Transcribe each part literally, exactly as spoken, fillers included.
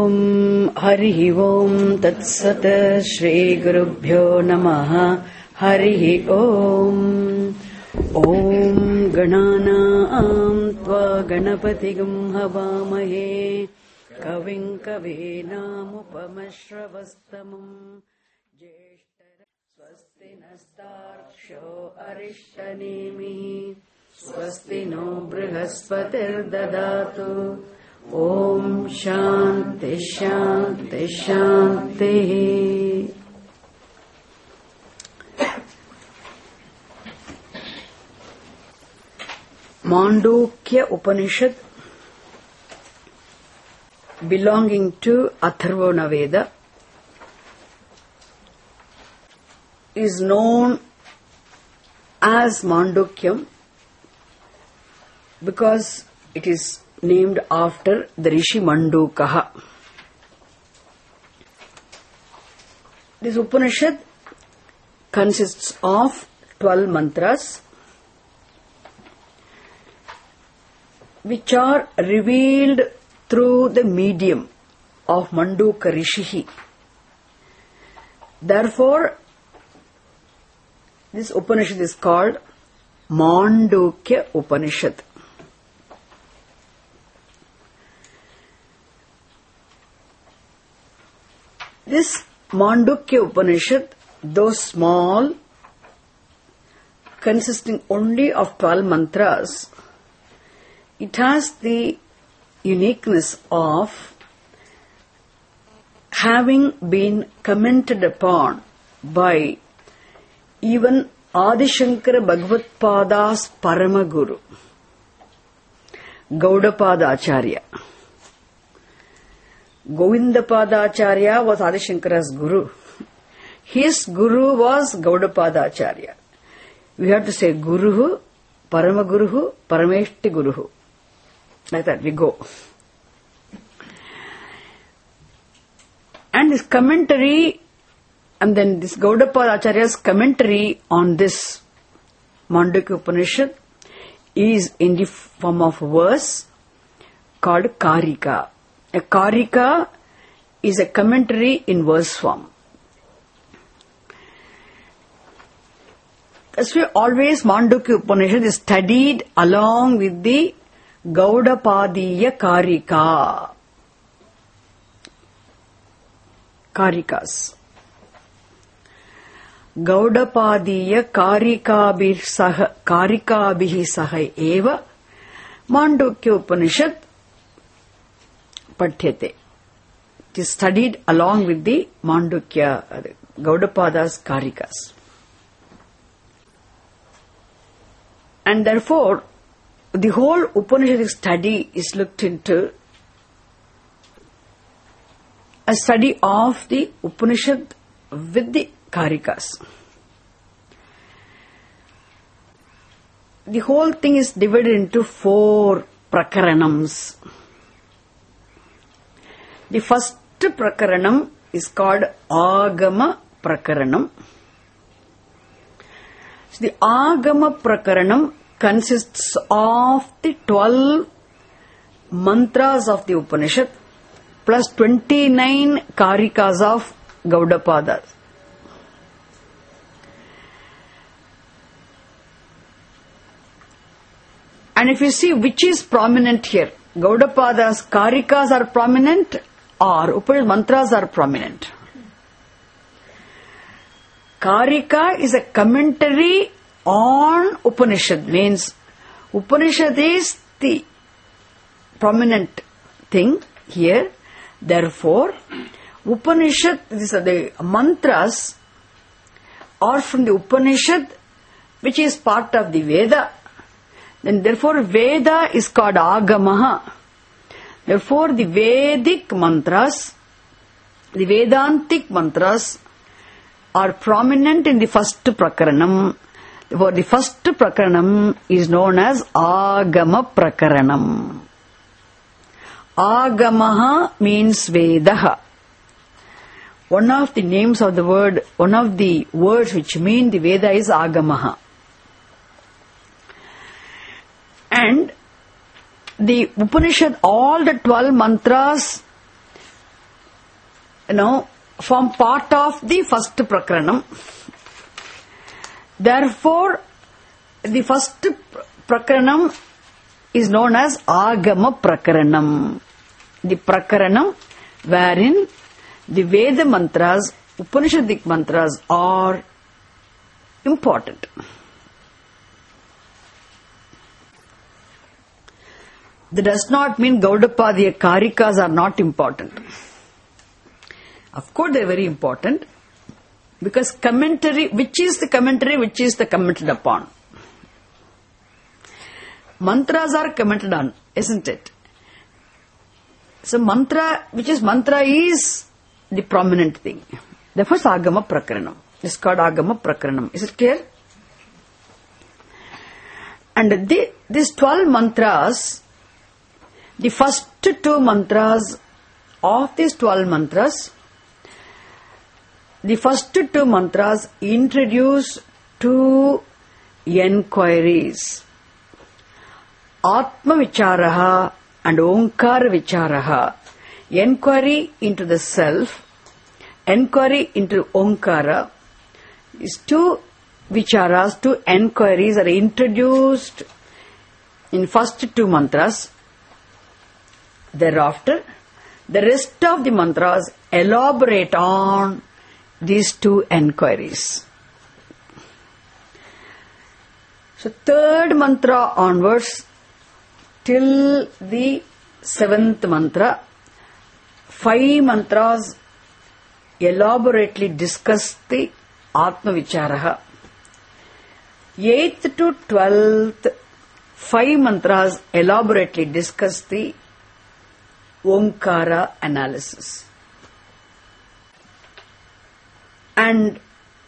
Om Hari Om Tat Sat Shri Gurubhyo Namaha Hari Om Om Ganana Tva Ganapatigam Havamahe Kavim Kavinam Upamashravastamam Swasti Nastarsho Arishanimi Swasti No Brihaspatir Dadatu Om Shanti Shanti Shanti. Mandukya Upanishad, belonging to Atharvana Veda, is known as Mandukyam because it is named after the Rishi Mandukaha. This Upanishad consists of twelve mantras which are revealed through the medium of Manduka Rishi. Therefore, this Upanishad is called Mandukya Upanishad. This Mandukya Upanishad, though small, consisting only of twelve mantras, it has the uniqueness of having been commented upon by even Adi Shankara Bhagavatpada's Paramaguru, Gaudapada Acharya. Govindapada Acharya was Adi Shankara's guru. His guru was Gaudapada Acharya. We have to say Guruhu, Paramaguruhu, Parameshti Guruhu. Like that we go. And this commentary, and then this Gaudapada Acharya's commentary on this Mandukya Upanishad is in the form of verse called Karika. A Karika is a commentary in verse form. As we always, Mandukya Upanishad is studied along with the Gaudapadiya Karika. Karikas. Gaudapadiya Karikabhi Saha Karikabhi Saha Eva Mandukya Upanishad Pathyate. It is studied along with the Mandukya, uh, Gaudapada's Karikas. And therefore, the whole Upanishadic study is looked into a study of the Upanishad with the Karikas. The whole thing is divided into four prakaranams. The first prakaranam is called Agama Prakaranam. So the Agama Prakaranam consists of the twelve mantras of the Upanishad plus twenty-nine Karikas of Gaudapada. And if you see which is prominent here, Gaudapada's Karikas are prominent or Upanishad mantras are prominent. Karika is a commentary on Upanishad, means Upanishad is the prominent thing here. Therefore, Upanishad, these are the mantras are from the Upanishad, which is part of the Veda. Then therefore Veda is called Agamaha. Therefore the Vedic mantras, the Vedantic mantras are prominent in the first prakaranam. Therefore the first prakaranam is known as Agama Prakaranam. Agamaha means Vedaha. One of the names of the word, one of the words which mean the Veda is Agamaha. And the Upanishad, all the twelve mantras you know, form part of the first Prakaranam. Therefore, the first Prakaranam is known as Agama Prakaranam. The Prakaranam wherein the Veda mantras, Upanishadic mantras are important. That does not mean Gaudapadhyaya Karikas are not important. Of course they are very important, because commentary, which is the commentary, which is the commented upon. Mantras are commented on, isn't it? So mantra, which is mantra is the prominent thing. Therefore it's Agama Prakaranam. It's called Agama Prakaranam. Is it clear? And the, these twelve mantras, the first two mantras of these twelve mantras, the first two mantras introduce two enquiries. Atma Vicharaha and Omkara Vicharaha. Enquiry into the self, enquiry into Omkara. These two vicharas, two enquiries are introduced in first two mantras. Thereafter, the rest of the mantras elaborate on these two enquiries. So, third mantra onwards till the seventh mantra, five mantras elaborately discuss the Atma Vicharaha. Eighth to twelfth, five mantras elaborately discuss the Omkara analysis. And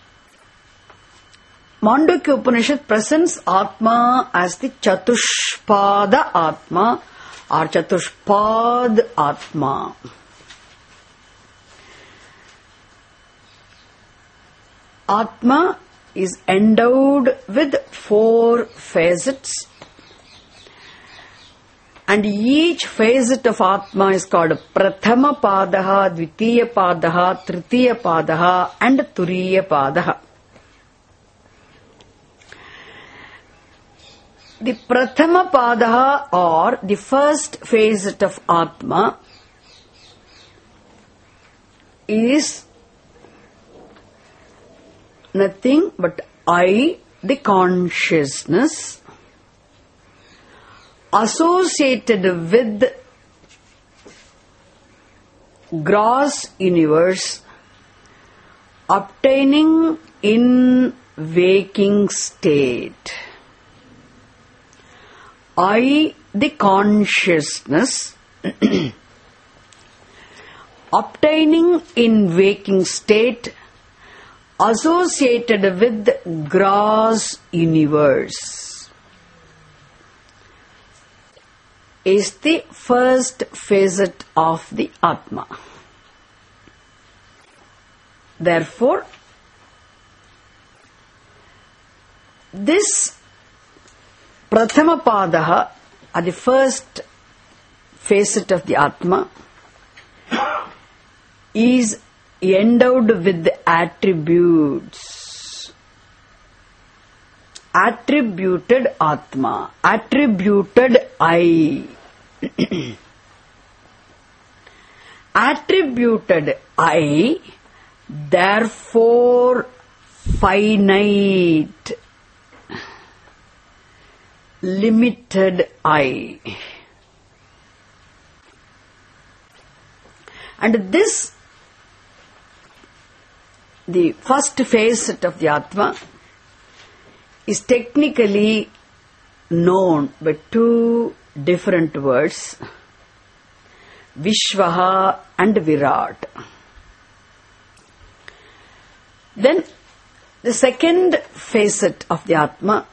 Mandukya Upanishad presents Atma as the Chatushpada Atma or Chatushpad Atma. Atma is endowed with four facets, and each facet of Atma is called Prathama Padaha, Dvitiya Padaha, Tritiya Padaha and Turiya Padaha. The Prathama Padaha, or the first facet of Atma, is nothing but I, the consciousness, associated with gross universe, obtaining in waking state. I, the consciousness, obtaining in waking state, associated with gross universe, is the first facet of the Atma. Therefore, this Prathama Padaha, are the first facet of the Atma, is endowed with attributes. Attributed Atma, attributed I. Attributed I, therefore finite, limited I. And this, the first facet of the Atma, is technically known by two different words, Vishwaha and Virat. Then the second facet of the Atma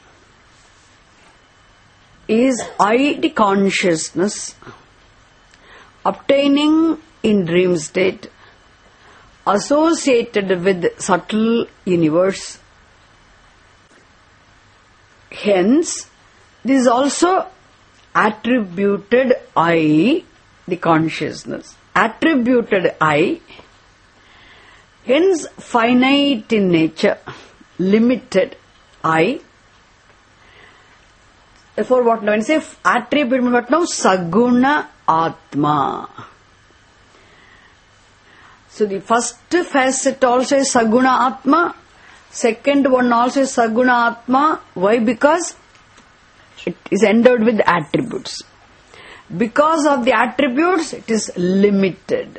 is I, the consciousness, obtaining in dream state, associated with subtle universe. Hence, this is also attributed I, the consciousness. Attributed I, hence finite in nature, limited I. Therefore, what now? When you say attribute, what now? Saguna Atma. So the first facet also is Saguna Atma. Second one also is Saguna Atma. Why? Because it is endowed with attributes. Because of the attributes, it is limited.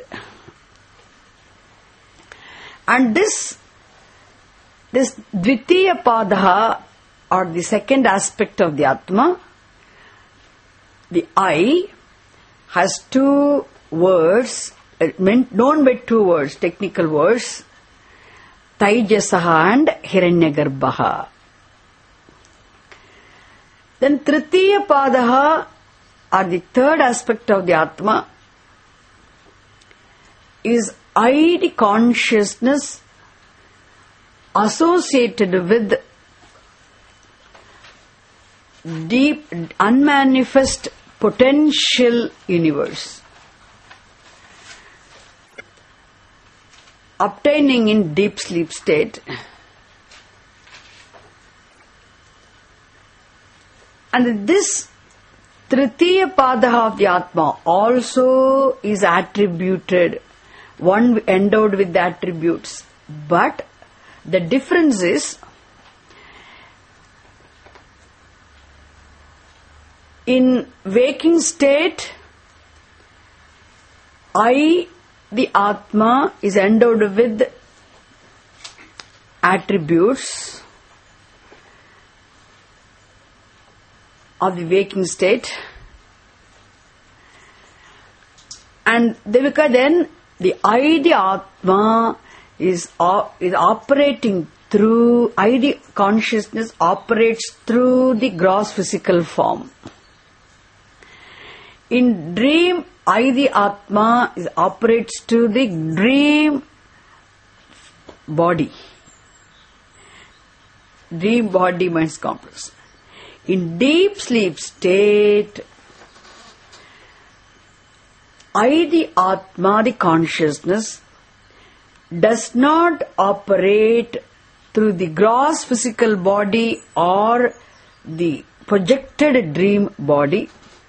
And this, this Dvitiya Padaha, or the second aspect of the Atma, the I, has two words, known by two words, technical words, Taijasaha and Hiranyagarbhaha. Then Tritiya Padaha, or the third aspect of the Atma, is I, the consciousness associated with deep, unmanifest potential universe, obtaining in deep sleep state. And this Tritiya Padaha of the Atma also is attributed, one endowed with the attributes. But the difference is, in waking state, I, the Atma, is endowed with attributes of the waking state. And Devika, then the I, the Atma, is, uh, is operating through, I, the consciousness operates through the gross physical form. In dream, I, the Atma, is, operates to the dream body. Dream body mind complex. In deep sleep state, I, the Atma, the consciousness, does not operate through the gross physical body or the projected dream body.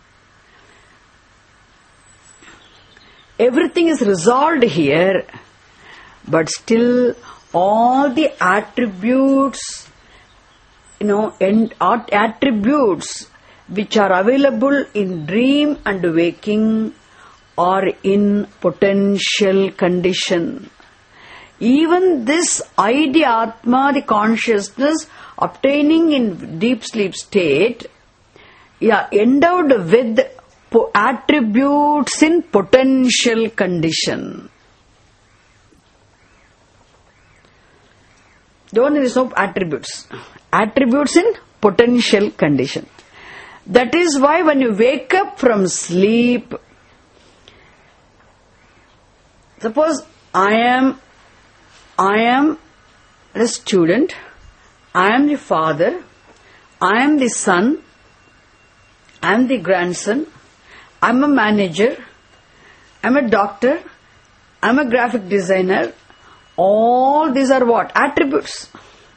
Everything is resolved here, but still all the attributes, you know, and attributes which are available in dream and waking are in potential condition. Even this I, the Atma, the consciousness, obtaining in deep sleep state, yeah, endowed with attributes in potential condition. Don't there is no attributes. Attributes in potential condition. That is why when you wake up from sleep, suppose I am, I am a student, I am the father, I am the son, I am the grandson, I am a manager, I am a doctor, I am a graphic designer. All these are what? Attributes.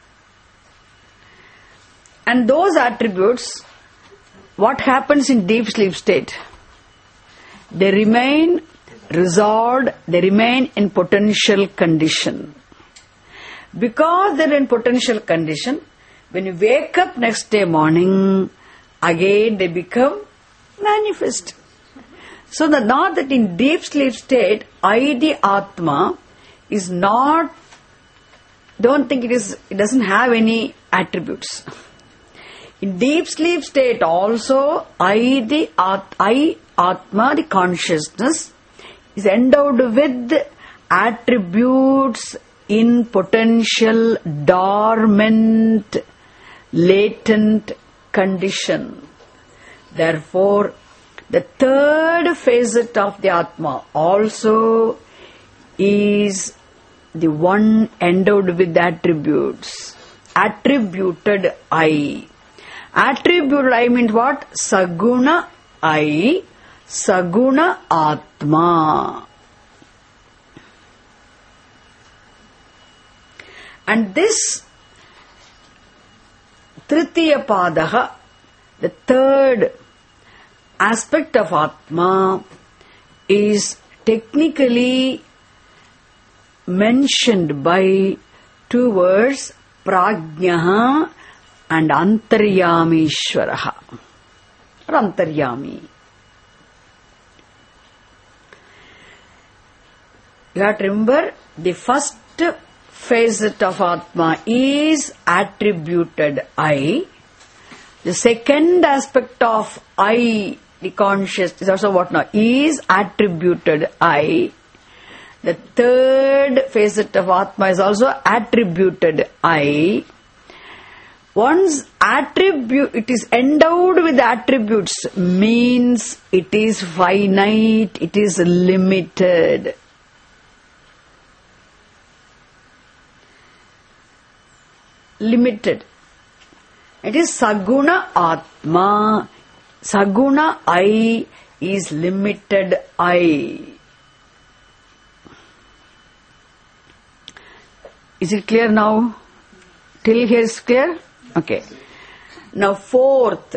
And those attributes, what happens in deep sleep state? They remain resolved, they remain in potential condition. Because they are in potential condition, when you wake up next day morning, again they become manifest. So that not that in deep sleep state, I, the Atma, is not, don't think it is, it doesn't have any attributes. In deep sleep state also, I, the At, I, Atma, the consciousness, is endowed with attributes in potential dormant, latent condition. Therefore, the third facet of the Atma also is the one endowed with attributes. Attributed I. Attributed I means what? Saguna I. Saguna Atma. And this Tritiya Padaha, the third aspect of Atma, is technically mentioned by two words, Prajnaha and Antaryamishwaraha, or Antaryami. You have to remember, the first facet of Atma is attributed I. The second aspect of I, the conscious, is also what now? Is attributed I. The third facet of Atma is also attributed I. Once attribute, it is endowed with attributes, means it is finite, it is limited. Limited. It is Saguna Atma. Saguna I is limited I. Is it clear now? Till here is clear? Okay. Now fourth.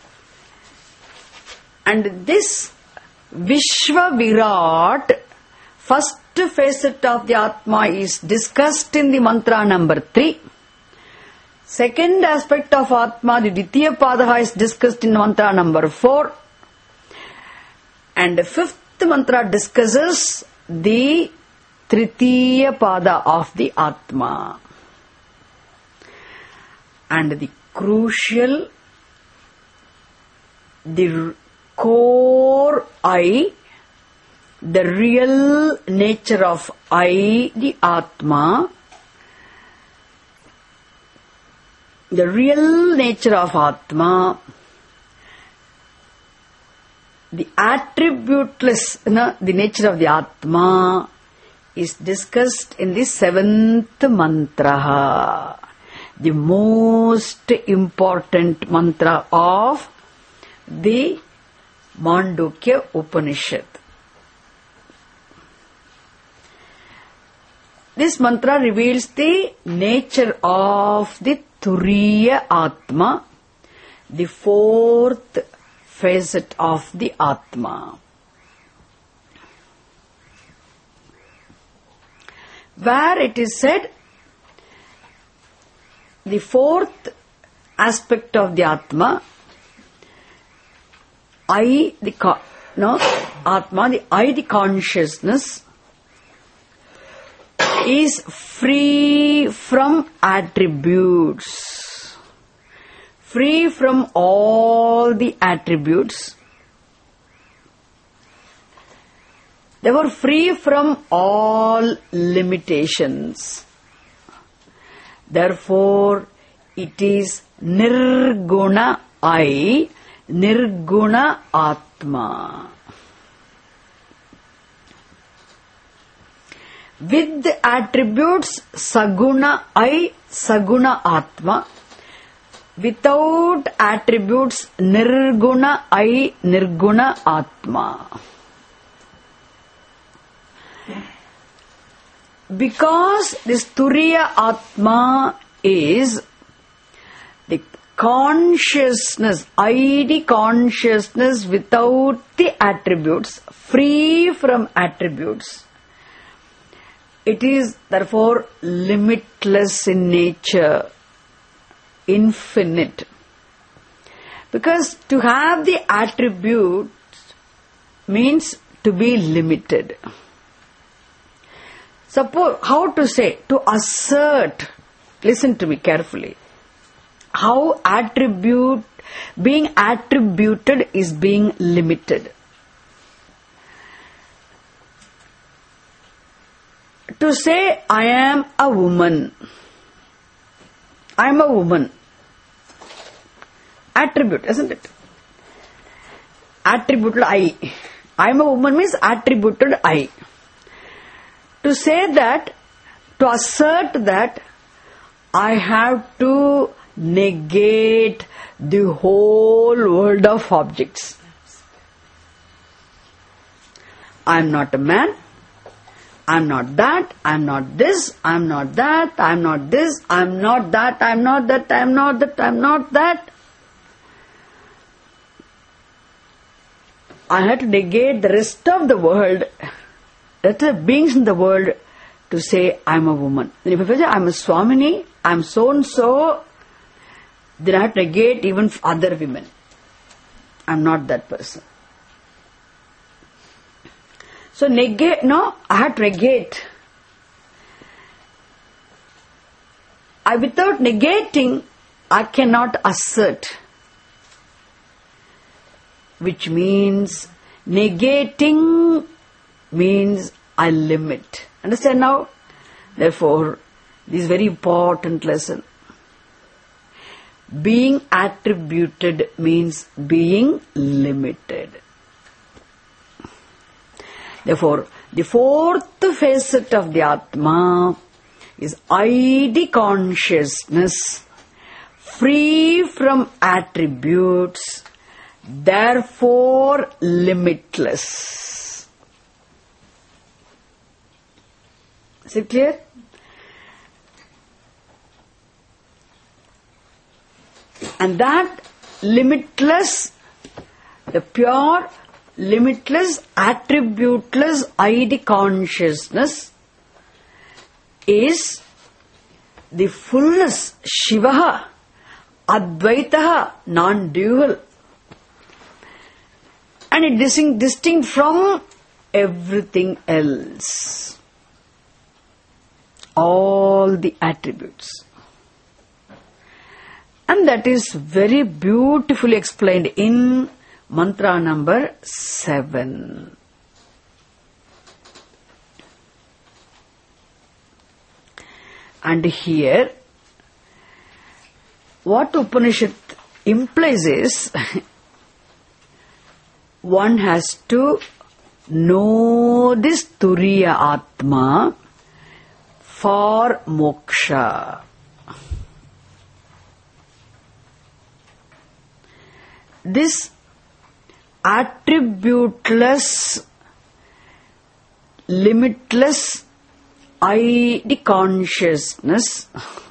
And this Vishwa Virat, first facet of the Atma, is discussed in the mantra number three. Second aspect of Atma, the Ditya Padaha, is discussed in mantra number four. And the fifth mantra discusses the Tritiya Pada of the Atma. And the crucial, the core I, the real nature of I, the Atma, the real nature of Atma, the attributeless, you know, the nature of the Atma is discussed in the seventh mantra, the most important mantra of the Mandukya Upanishad. This mantra reveals the nature of the Turiya Atma, the fourth facet of the Atma. Where it is said, the fourth aspect of the Atma, I, the no, Atma, the I, the consciousness, is free from attributes, free from all the attributes. They were free from all limitations. Therefore, it is Nirguna I, Nirguna Atma. With the attributes Saguna I, Saguna Atma. Without attributes Nirguna I, Nirguna Atma. Because this Turiya Atma is the consciousness, I D consciousness without the attributes, free from attributes. It is therefore limitless in nature, infinite. Because to have the attributes means to be limited. Suppose, how to say, to assert, listen to me carefully, how attribute, being attributed is being limited. To say, I am a woman, I am a woman, attribute, isn't it? Attributed I. I am a woman means attributed I. To say that, to assert that, I have to negate the whole world of objects. I am not a man, I am not that, I am not this, I am not that, I am not this, I am not that, I am not that, I am not that, I am not that. I had to negate the rest of the world, that are beings in the world, to say I am a woman. And if I say I am a Swamini, I am so and so, then I have to negate even other women. I am not that person. So negate, no, I have to negate. I, without negating, I cannot assert. Which means, negating means I limit. Understand now? Therefore, this is a very important lesson. Being attributed means being limited. Therefore, the fourth facet of the Atma is I D consciousness, free from attributes, therefore limitless. Is it clear? And that limitless, the pure, limitless, attributeless I D consciousness is the fullness, Shivaha, Advaitaha, non-dual. And it is distinct from everything else. All the attributes. And that is very beautifully explained in mantra number seven. And here, what Upanishad implies is, one has to know this Turiya Atma for moksha. This attributeless, limitless I D consciousness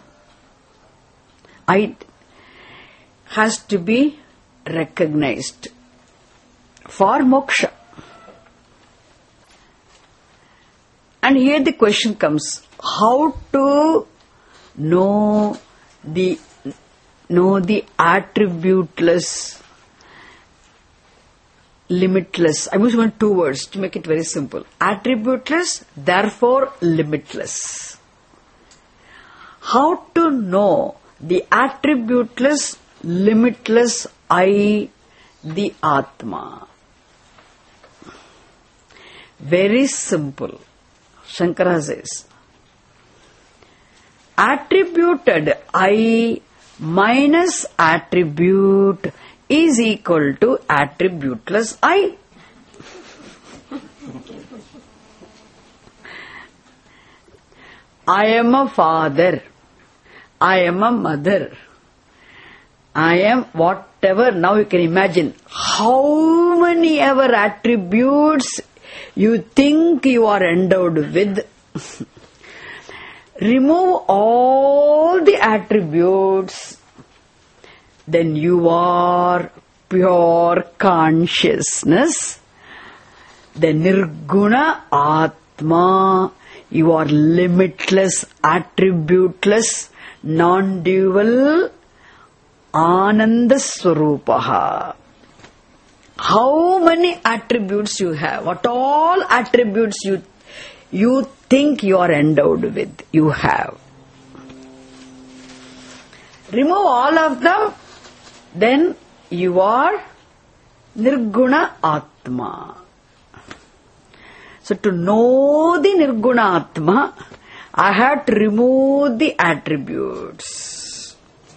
I has to be recognized for moksha. And here the question comes, how to know the know the attributeless, limitless. I use one two words to make it very simple. Attributeless, therefore limitless. How to know the attributeless, limitless I, the Atma? Very simple. Shankara says, attributed I minus attribute is equal to attributeless I. I am a father. I am a mother. I am whatever. Now you can imagine how many ever attributes you think you are endowed with. Remove all the attributes, then you are pure consciousness, the Nirguna Atma. You are limitless, attributeless, non-dual, Ananda Swarupaha. How many attributes you have? What all attributes you you think you are endowed with, you have. Remove all of them, then you are Nirguna Atma. So to know the Nirguna Atma, I have to remove the attributes.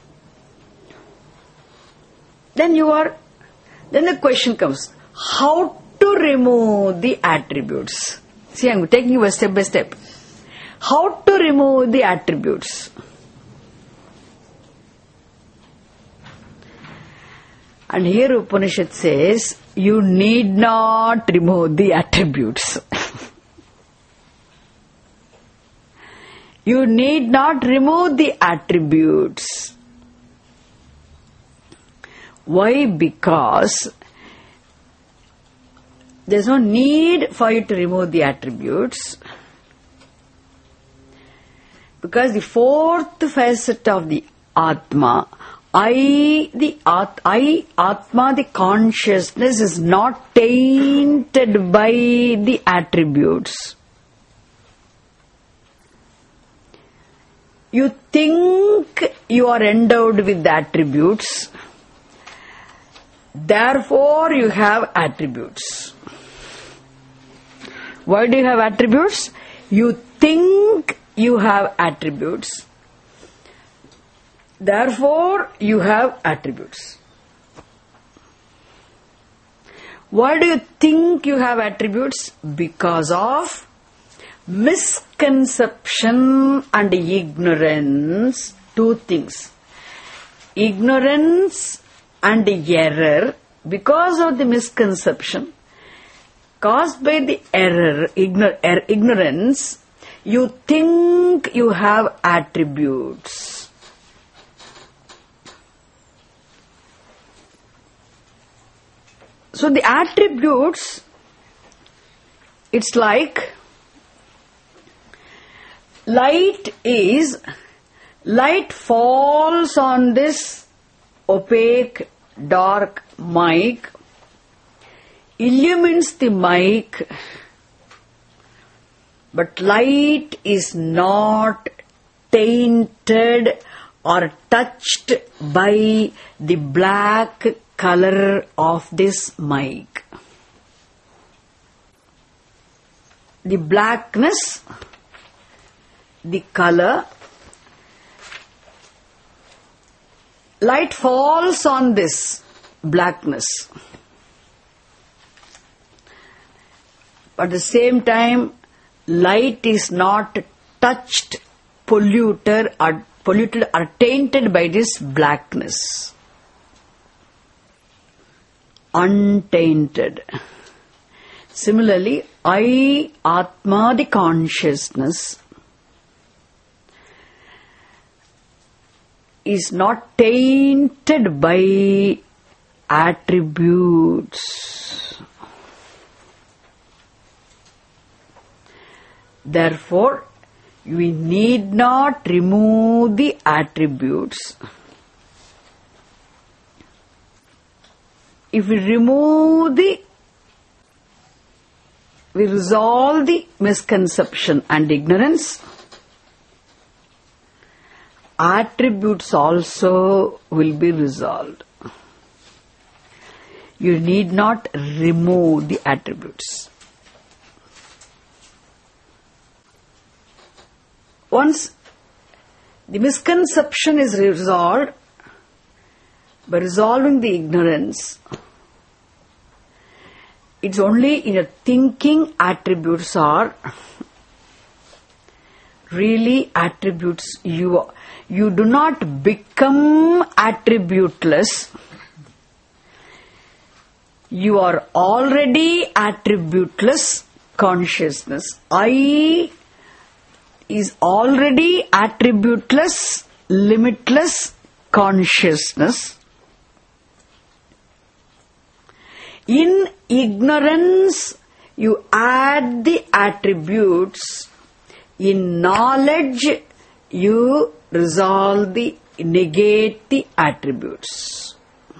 Then you are, then the question comes, how to remove the attributes? See, I am taking you step by step. How to remove the attributes? And here Upanishad says, you need not remove the attributes. You need not remove the attributes. Why? Because there is no need for you to remove the attributes. Because the fourth facet of the Atma, I, the At, I, Atma, the consciousness is not tainted by the attributes. You think you are endowed with the attributes, therefore you have attributes. Why do you have attributes? You think you have attributes, therefore you have attributes. Why do you think you have attributes? Because of misconception and ignorance. Two things. Ignorance and error. Because of the misconception caused by the error, ignor- er, ignorance, you think you have attributes. So the attributes, it's like light is, light falls on this opaque, dark mic, illumines the mic, but light is not tainted or touched by the black color of this mic. The blackness, the color, light falls on this blackness. But at the same time, light is not touched, polluted or, polluted or tainted by this blackness. Untainted. Similarly, I, Atma, the consciousness, is not tainted by attributes. Therefore, we need not remove the attributes. If we remove the, we resolve the misconception and ignorance, attributes also will be resolved. You need not remove the attributes. Once the misconception is resolved, by resolving the ignorance, it's only in a thinking attributes are really attributes. You, you do not become attributeless. You are already attributeless consciousness. I is already attributeless, limitless consciousness. In ignorance, you add the attributes. In knowledge, you resolve the, negate the attributes.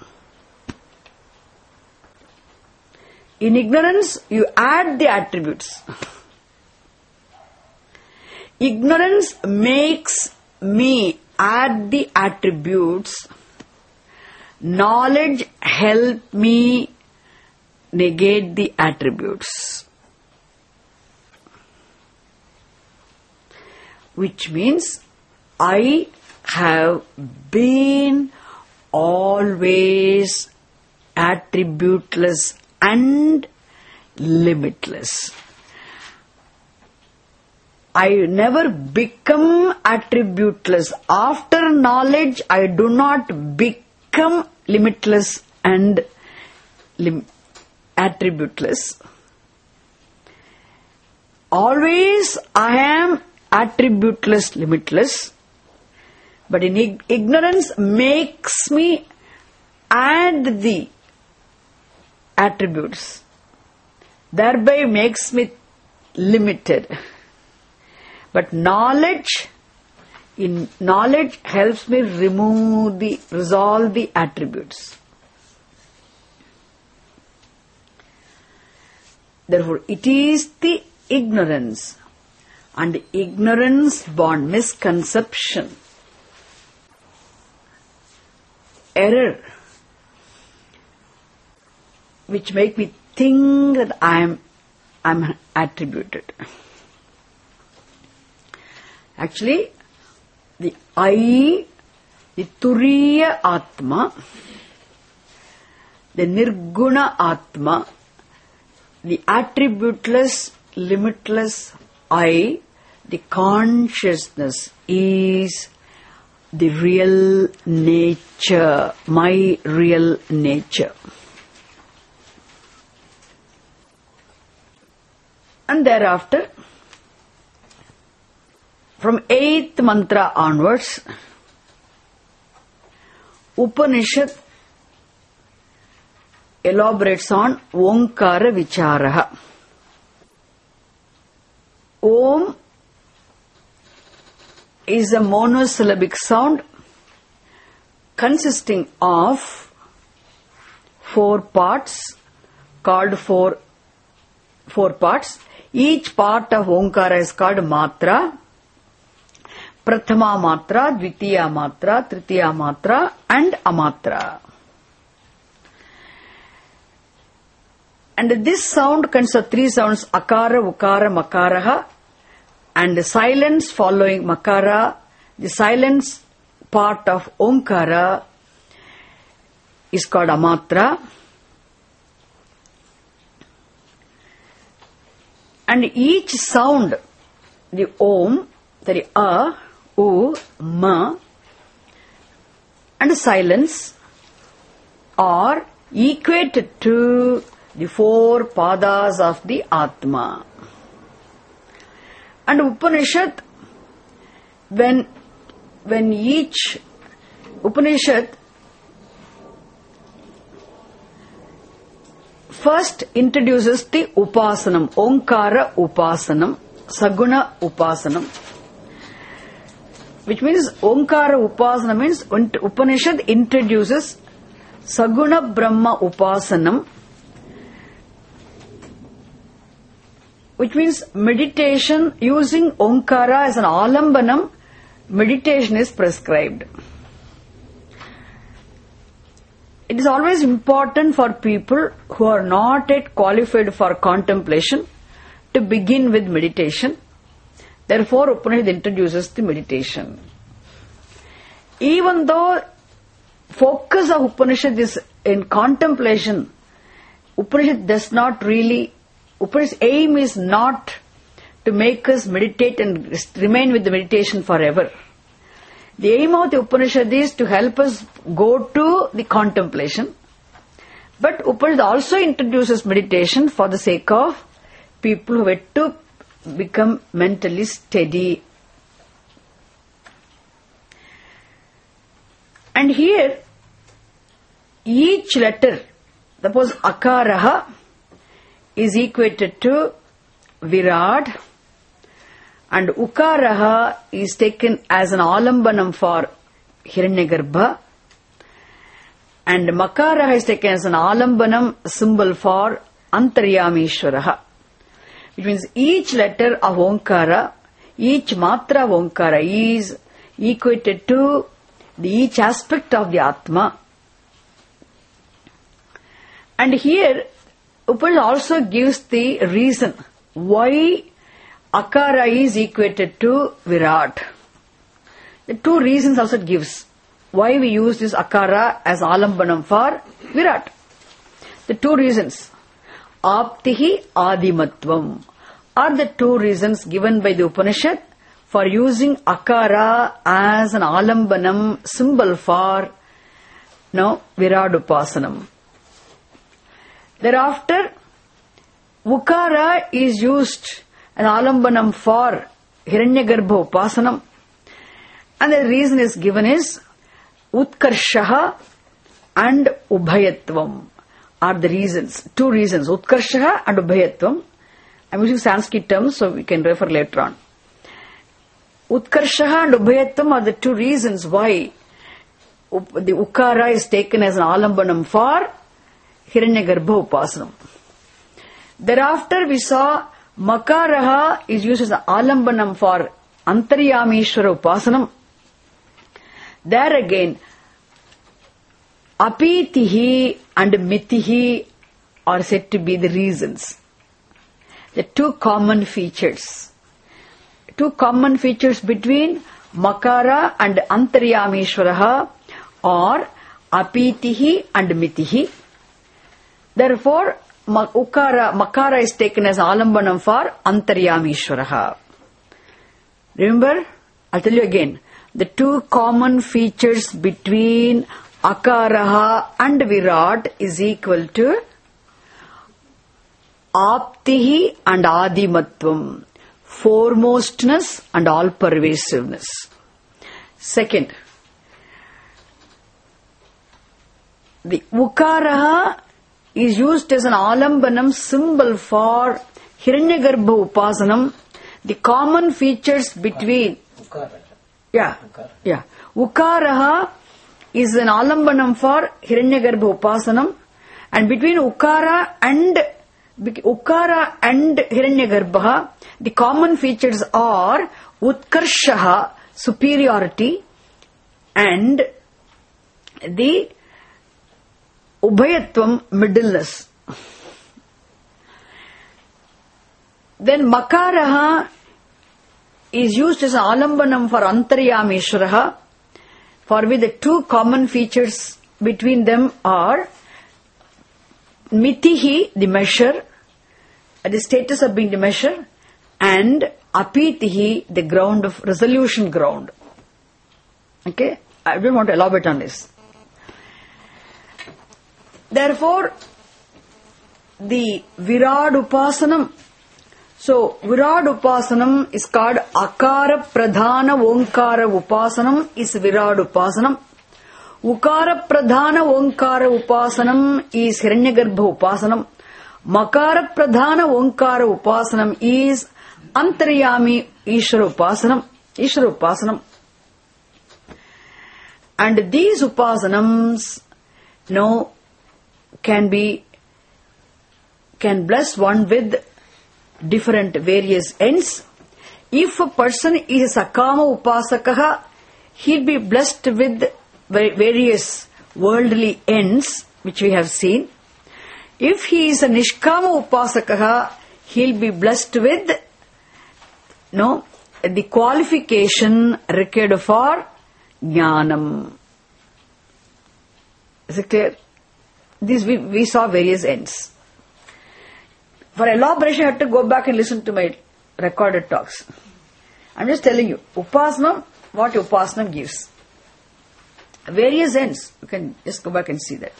In ignorance, you add the attributes. Ignorance makes me add the attributes. Knowledge help me negate the attributes. Which means I have been always attributeless and limitless. I never become attributeless. After knowledge, I do not become limitless and lim- attributeless. Always I am attributeless, limitless. But in ig- ignorance makes me add the attributes. Thereby makes me limited. But knowledge, in knowledge helps me remove the, resolve the attributes. Therefore, it is the ignorance and ignorance born misconception, error, which make me think that I am I am attributed. Actually, the I, the Turiya Atma, the Nirguna Atma, the attributeless, limitless I, the consciousness is the real nature, my real nature. And thereafter, from eighth mantra onwards, Upanishad elaborates on Omkara Vicharaha. Om is a monosyllabic sound consisting of four parts called four, four parts. Each part of Omkara is called Matra. Prathama Matra, Dvitiya Matra, Tritiya Matra and Amatra. And this sound consists of three sounds, Akara, Ukara, Makaraha, and the silence following Makara, the silence part of Omkara is called Amatra. And each sound, the Om, the A, U, Ma, and silence are equated to the four padas of the Atma. And Upanishad, when, when each Upanishad first introduces the Upasanam, Omkara Upasanam, Saguna Upasanam, which means Omkara Upasanam means Upanishad introduces Saguna Brahma Upasanam, which means meditation using Omkara as an alambanam, meditation is prescribed. It is always important for people who are not yet qualified for contemplation to begin with meditation. Therefore, Upanishad introduces the meditation. Even though focus of Upanishad is in contemplation, Upanishad does not really, Upanishad's aim is not to make us meditate and remain with the meditation forever. The aim of the Upanishad is to help us go to the contemplation. But Upanishad also introduces meditation for the sake of people who have to become mentally steady. And here, each letter, suppose Akaraha is equated to Virat, and Ukaraha is taken as an alambanam for Hiranyagarbha, and Makaraha is taken as an alambanam symbol for Antaryamishwaraha. Which means each letter of Omkara, each matra of Omkara is equated to the each aspect of the Atma. And here, Upanishad also gives the reason why Akara is equated to Virat. The two reasons also it gives why we use this Akara as alambanam for Virat. The two reasons, Aptihi Adimatvam, are the two reasons given by the Upanishad for using Akara as an alambanam symbol for no, Virat Upasanam. Thereafter, Ukara is used as alambanam for Hiranyagarbha Upasanam. And the reason is given is Utkarshaha and Ubhayatvam are the reasons. Two reasons, Utkarshaha and Ubhayatvam. I am using Sanskrit terms, so we can refer later on. Utkarshaha and Ubhayatvam are the two reasons why the Ukara is taken as an alambanam for Hiranyagarbha Upasanam. Thereafter we saw Makaraha is used as an alambanam for Antaryamishvara Upasanam. There again, Apitihi and Mitihi are said to be the reasons. The two common features. Two common features between Makara and Antaryamishvaraha are Apitihi and Mitihi. Therefore, Ukara, Makara is taken as alambanam for Antaryamishvaraha. Remember, I'll tell you again, the two common features between Akaraha and Virat is equal to Aptihi and Adimatvam, foremostness and all-pervasiveness. Second, the Ukaraha is used as an alambanam symbol for Hiranyagarbha Upasanam. The common features between Ukara. Yeah, Ukara. yeah. Ukaraha is an alambanam for Hiranyagarbha Upasanam, and between Ukara and Ukara and Hiranyagarbha, the common features are Utkarshaha, superiority, and the Ubhayatvam, middleness. Then Makaraha is used as an alambanam for Antaryamishvaraha, for which the two common features between them are Mitihi, the measure, the status of being the measure, and Apitihi, the ground of resolution ground. Okay? I don't want to elaborate on this. Therefore, the Virat Upasanam, so Virat Upasanam is called Akara Pradhana Onkara Upasanam is Virat Upasanam. Ukara Pradhana Onkara Upasanam is Hiranyagarbha Upasanam. Makara Pradhana Onkara Upasanam is Antaryami Ishvara Upasanam. Ishvara Upasanam. And these Upasanams, you know, can be, can bless one with different various ends. If a person is a Sakama Upasakaha, he'll be blessed with various worldly ends, which we have seen. If he is a Nishkama Upasakaha, he'll be blessed with, you know, the qualification required for Jnanam. Is it clear? These we, we saw various ends. For elaboration, I have to go back and listen to my recorded talks. I'm just telling you, Upasana, what Upasana gives. Various ends. You can just go back and see that.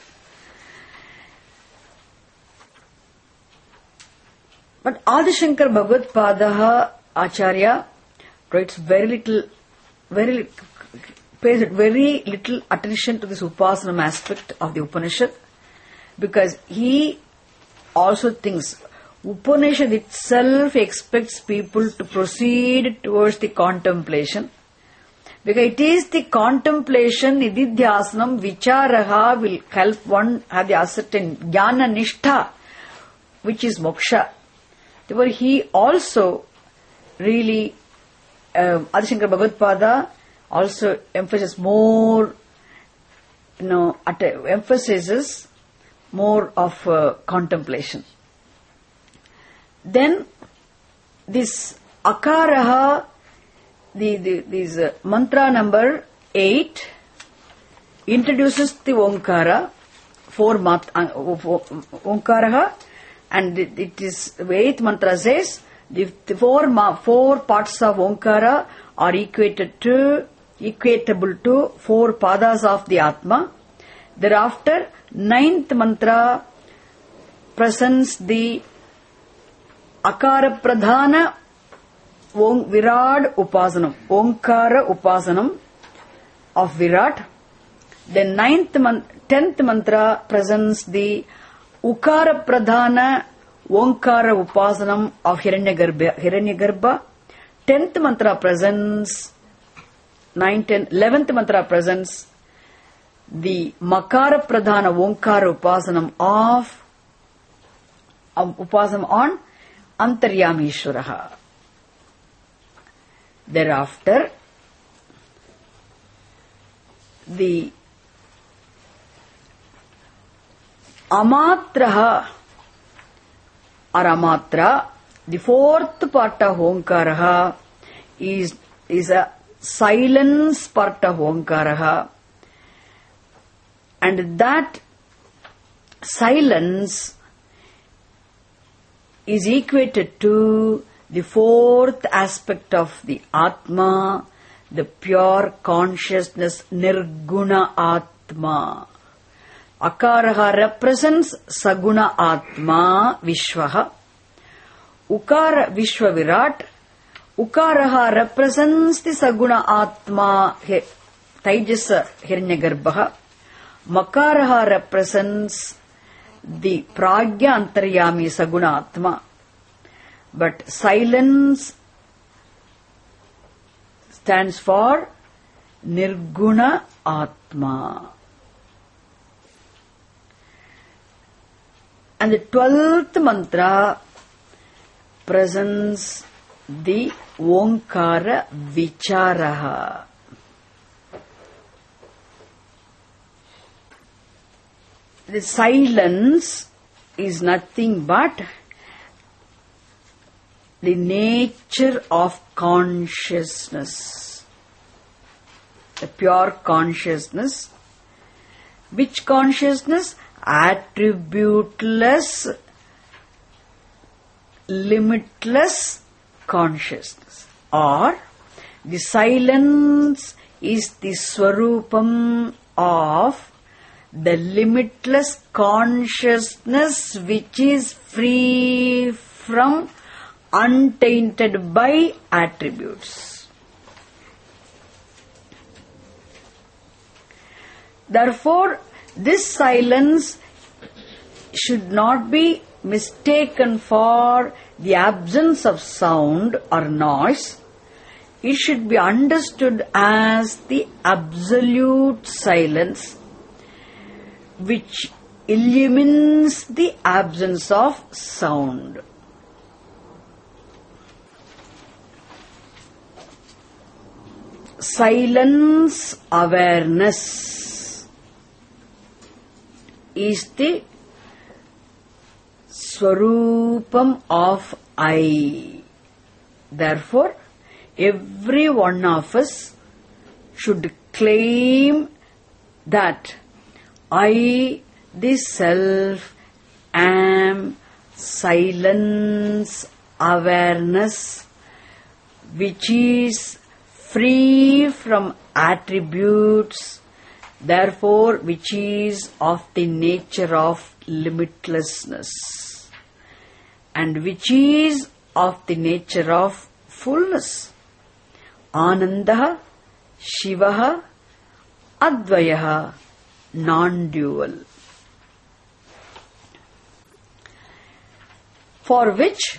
But Adi Shankara Bhagavad Padaha Acharya writes very little, very pays very little attention to this Upasana aspect of the Upanishad, because he also thinks Upanishad itself expects people to proceed towards the contemplation, because it is the contemplation, nididhyasanam, vicharaha will help one have the ascertain jnana nishtha, which is moksha. Therefore, he also really, um, Adi Shankara Bhagavad Pada also emphasizes more, you know, at, emphasizes more of uh, contemplation. Then this Akaraha, the, the this uh, mantra number eight introduces the Onkara, four mat, uh, Onkaraha, and it, it is the eighth mantra says the, the four ma, four parts of Onkara are equated to equatable to four padas of the Atma. Thereafter, ninth mantra presents the Akara Pradhana Om Virat Upasanam, Omkara Upasanam of Virat. Then ninth man, tenth mantra presents the Ukara Pradhana Omkara Upasanam of Hiranyagarbha. Hiranyagarbha. Tenth mantra presents, ninth and eleventh mantra presents the Makara Pradhana Omkara Upasanam of um, Upasanam on Antaryamishwaraha. Thereafter, the Amatraha or Amatra, the fourth part of Omkaraha is, is a silence part of Omkaraha, and that silence is equated to the fourth aspect of the Atma, the pure consciousness, Nirguna Atma. Akaraha represents Saguna Atma, Vishwaha. Ukara Vishwa Virat. Ukaraha represents the Saguna Atma, Taijasa Hiranyagarbha. Makaraha represents the Pragya Antaryami Saguna Atma. But silence stands for Nirguna Atma. And the twelfth mantra presents the Omkara Vicharaha. The silence is nothing but the nature of consciousness, the pure consciousness. Which consciousness? Attributeless, limitless consciousness. Or the silence is the Swarupam of the limitless consciousness which is free from, untainted by attributes. Therefore, this silence should not be mistaken for the absence of sound or noise. It should be understood as the absolute silence which illumines the absence of sound. Silence awareness is the Swarupam of I. Therefore, every one of us should claim that I, the Self, am silence awareness which is free from attributes, therefore which is of the nature of limitlessness and which is of the nature of fullness. Anandaha, Shivaha, Advayaha, non-dual. For which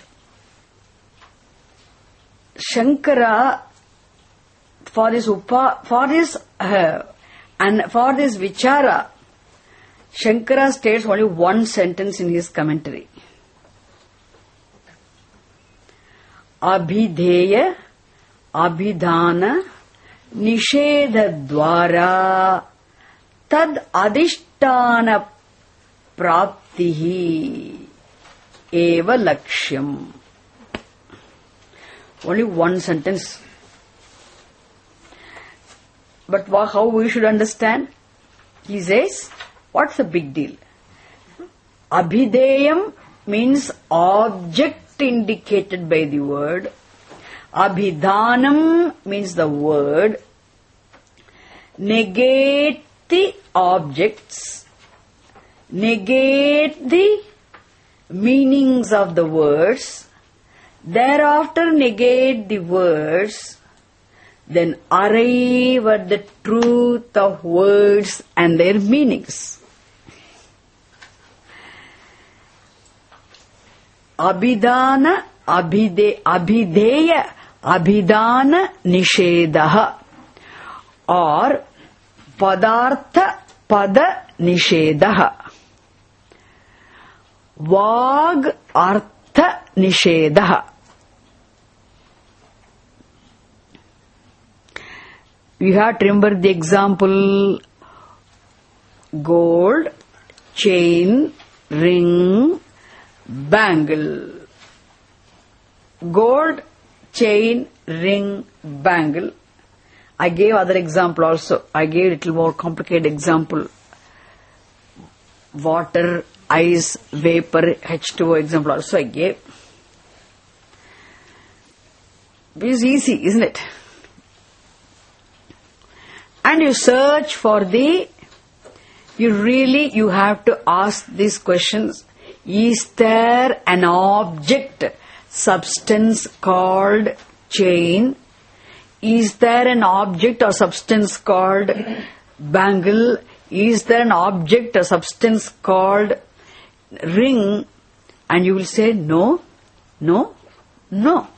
Shankara, for this upa, for this uh, and for this vichara, Shankara states only one sentence in his commentary. Abhideya, abhidhana, nishedha dvara, tad adhishtana praptihi eva lakshyam. Only one sentence. But how we should understand? He says, what's the big deal? Abhideyam means object indicated by the word. Abhidhanam means the word. Negate the objects. Negate the meanings of the words, thereafter negate the words, then arrive at the truth of words and their meanings. Abhidana, abhide, abhideya, abhidana nishedaha, or padartha pada nishedaha, vag artha nishedaha. You have to remember the example: gold, chain, ring, bangle. Gold, chain, ring, bangle. I gave other example also. I gave a little more complicated example. Water, ice, vapor, H two O example also I gave. It's easy, isn't it? And you search for the, you really, you have to ask these questions. Is there an object, substance called chain? Is there an object or substance called bangle? Is there an object or substance called ring? And you will say no, no, no.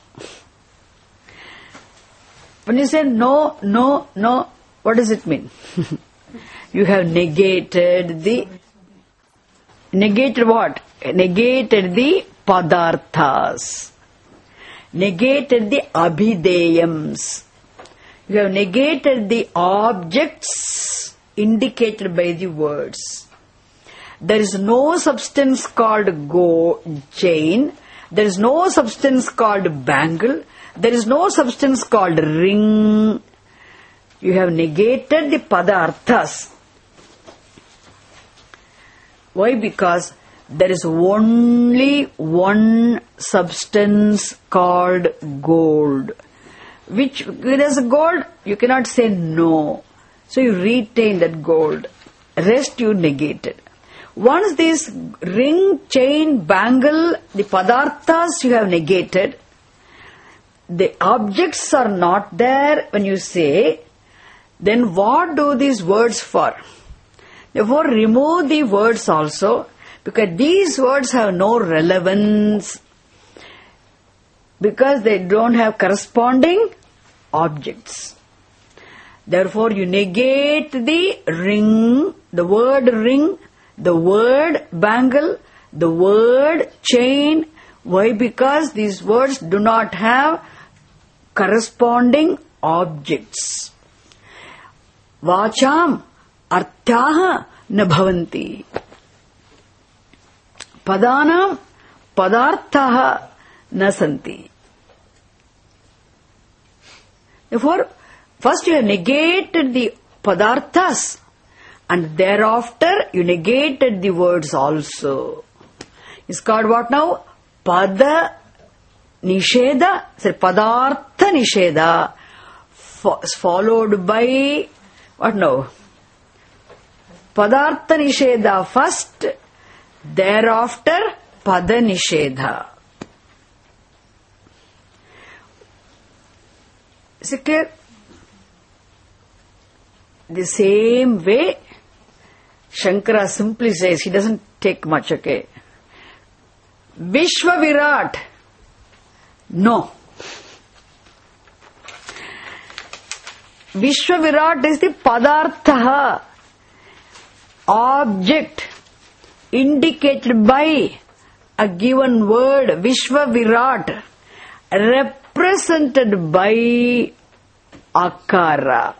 When you say no, no, no, what does it mean? You have negated the, negated what? Negated the padarthas. Negated the abhideyams. You have negated the objects indicated by the words. There is no substance called go chain. There is no substance called bangle. There is no substance called ring. You have negated the padarthas. Why? Because there is only one substance called gold. Which, there is gold, you cannot say no. So you retain that gold. Rest you negated. Once this ring, chain, bangle, the padarthas you have negated, the objects are not there when you say, then what do these words for? Therefore, remove the words also, because these words have no relevance, because they don't have corresponding objects. Therefore, you negate the ring, the word ring, the word bangle, the word chain. Why? Because these words do not have corresponding objects. Vacham arthaha na bhavanti. Padanam padarthaha na santi. Therefore, first you have negated the padarthas, and thereafter you negated the words also. It's called what now? Pada nisheda, so padartha nisheda, followed by what now? Padartha nisheda first, thereafter pada nisheda. Is it clear? The same way, Shankara simply says, he doesn't take much, okay? Vishwa Virat, no. Vishwa Virat is the padartha, object indicated by a given word, Vishwa Virat, represented by akara.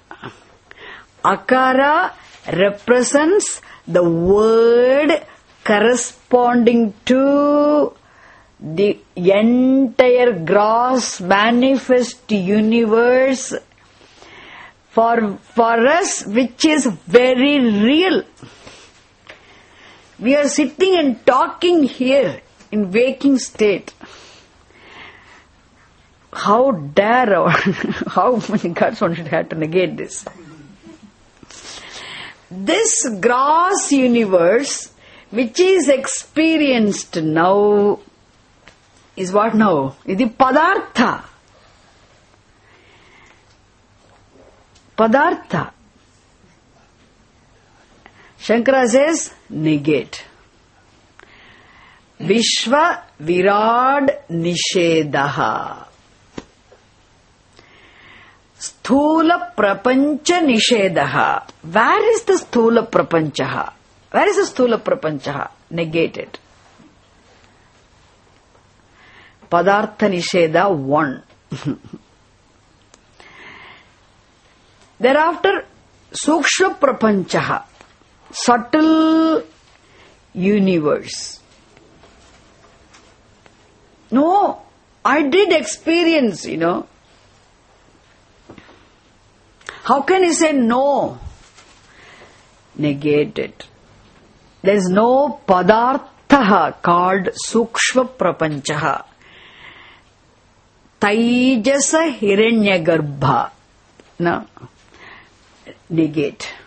Akara represents the word corresponding to the entire gross manifest universe for, for us, which is very real. We are sitting and talking here in waking state. How dare our, how many gods one should have to negate this? This gross universe, which is experienced now, is what now? Is the padartha. Padartha. Shankara says, negate. Vishva Virad Nishedaha. Sthula Prapancha Nishedaha. Where is the Sthula Prapanchaha? Where is the Sthula Prapanchaha? Negate it. Padartha Nisheda one. Thereafter, Sukshma Prapanchaha. Subtle universe. No, I did experience, you know. How can you say no? Negate it. There is no padartha called Sukshma Prapanchaha. Taijasa Hiranyagarbha. No. Negate.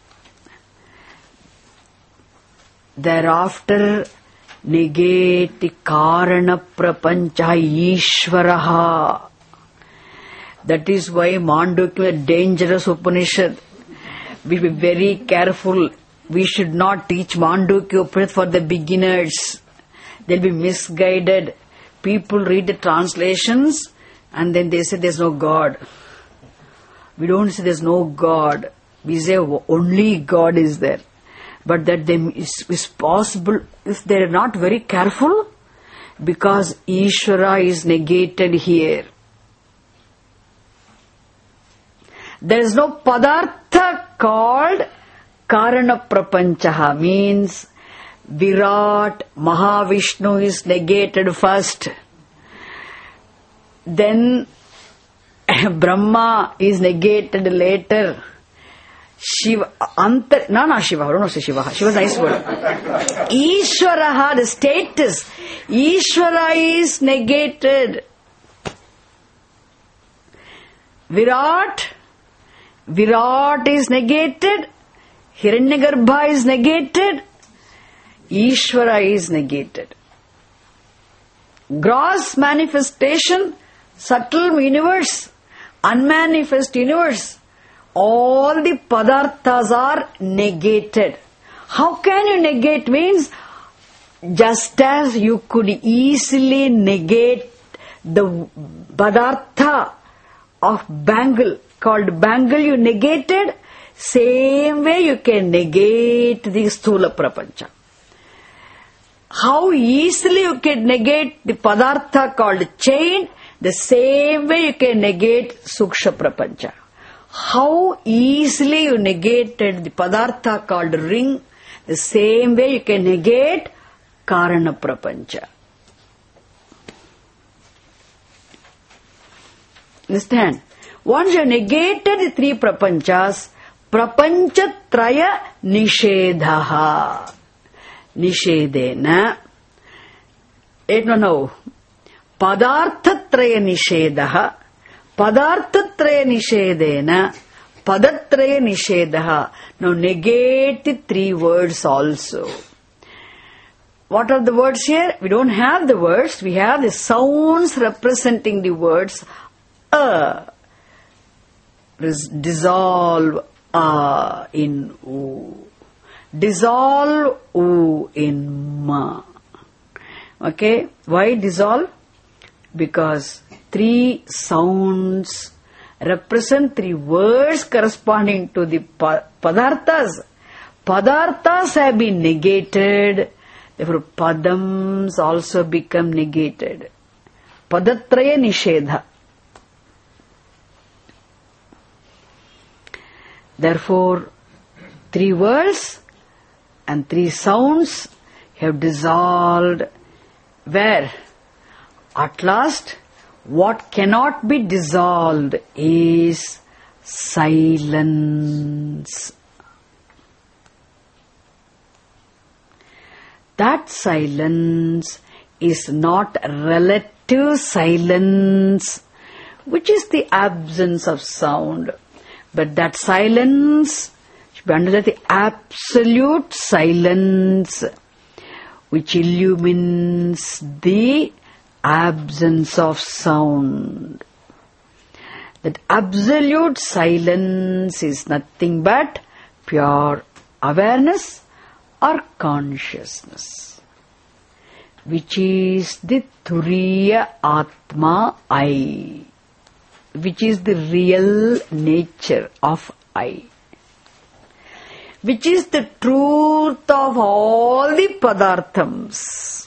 Thereafter, negate the Karana Prapancha Ishvaraha. That is why Mandukya is a dangerous Upanishad. We be very careful. We should not teach Mandukya Upanishad for the beginners. They'll be misguided. People read the translations and then they say there's no God. We don't say there's no God. We say only God is there. But that they is, is possible if they are not very careful, because Ishvara is negated here. There is no padartha called Karana Prapanchaha, means Virat, Mahavishnu is negated first. Then Brahma is negated later. Shiva, Anta, no, no, Shiva, I don't know say Shiva. Shiva is a nice word. Ishvaraha, the status. Ishvara is negated. Virat, Virat is negated. Hiranyagarbha is negated. Ishvara is negated. Gross manifestation, subtle universe, unmanifest universe. All the padarthas are negated. How can you negate? Means, just as you could easily negate the padartha of bangle, called bangle, you negated, same way you can negate the sthula prapancha. How easily you can negate the padartha called chain, the same way you can negate suksha prapancha. How easily you negated the padartha called ring, the same way you can negate karana prapancha. Understand? Once you negated the three prapanchas, prapancha traya nishedhaha. Nishedena. Eight no no. Padartha traya nishedhaha. Padarthatraya nishedena, padatraya nishedaha. Now negate the three words also. What are the words here? We don't have the words. We have the sounds representing the words. A. Dissolve A in U. Dissolve U in Ma. Okay? Why dissolve? Because three sounds represent three words corresponding to the padarthas. Padarthas have been negated, therefore padams also become negated. Padatraya nishedha. Therefore, three words and three sounds have dissolved. Where? At last, what cannot be dissolved is silence. That silence is not relative silence, which is the absence of sound. But that silence should be understood as the absolute silence. which illumines the absence of sound. That absolute silence is nothing but pure awareness or consciousness, which is the Turiya Atma I, which is the real nature of I, which is the truth of all the padarthams.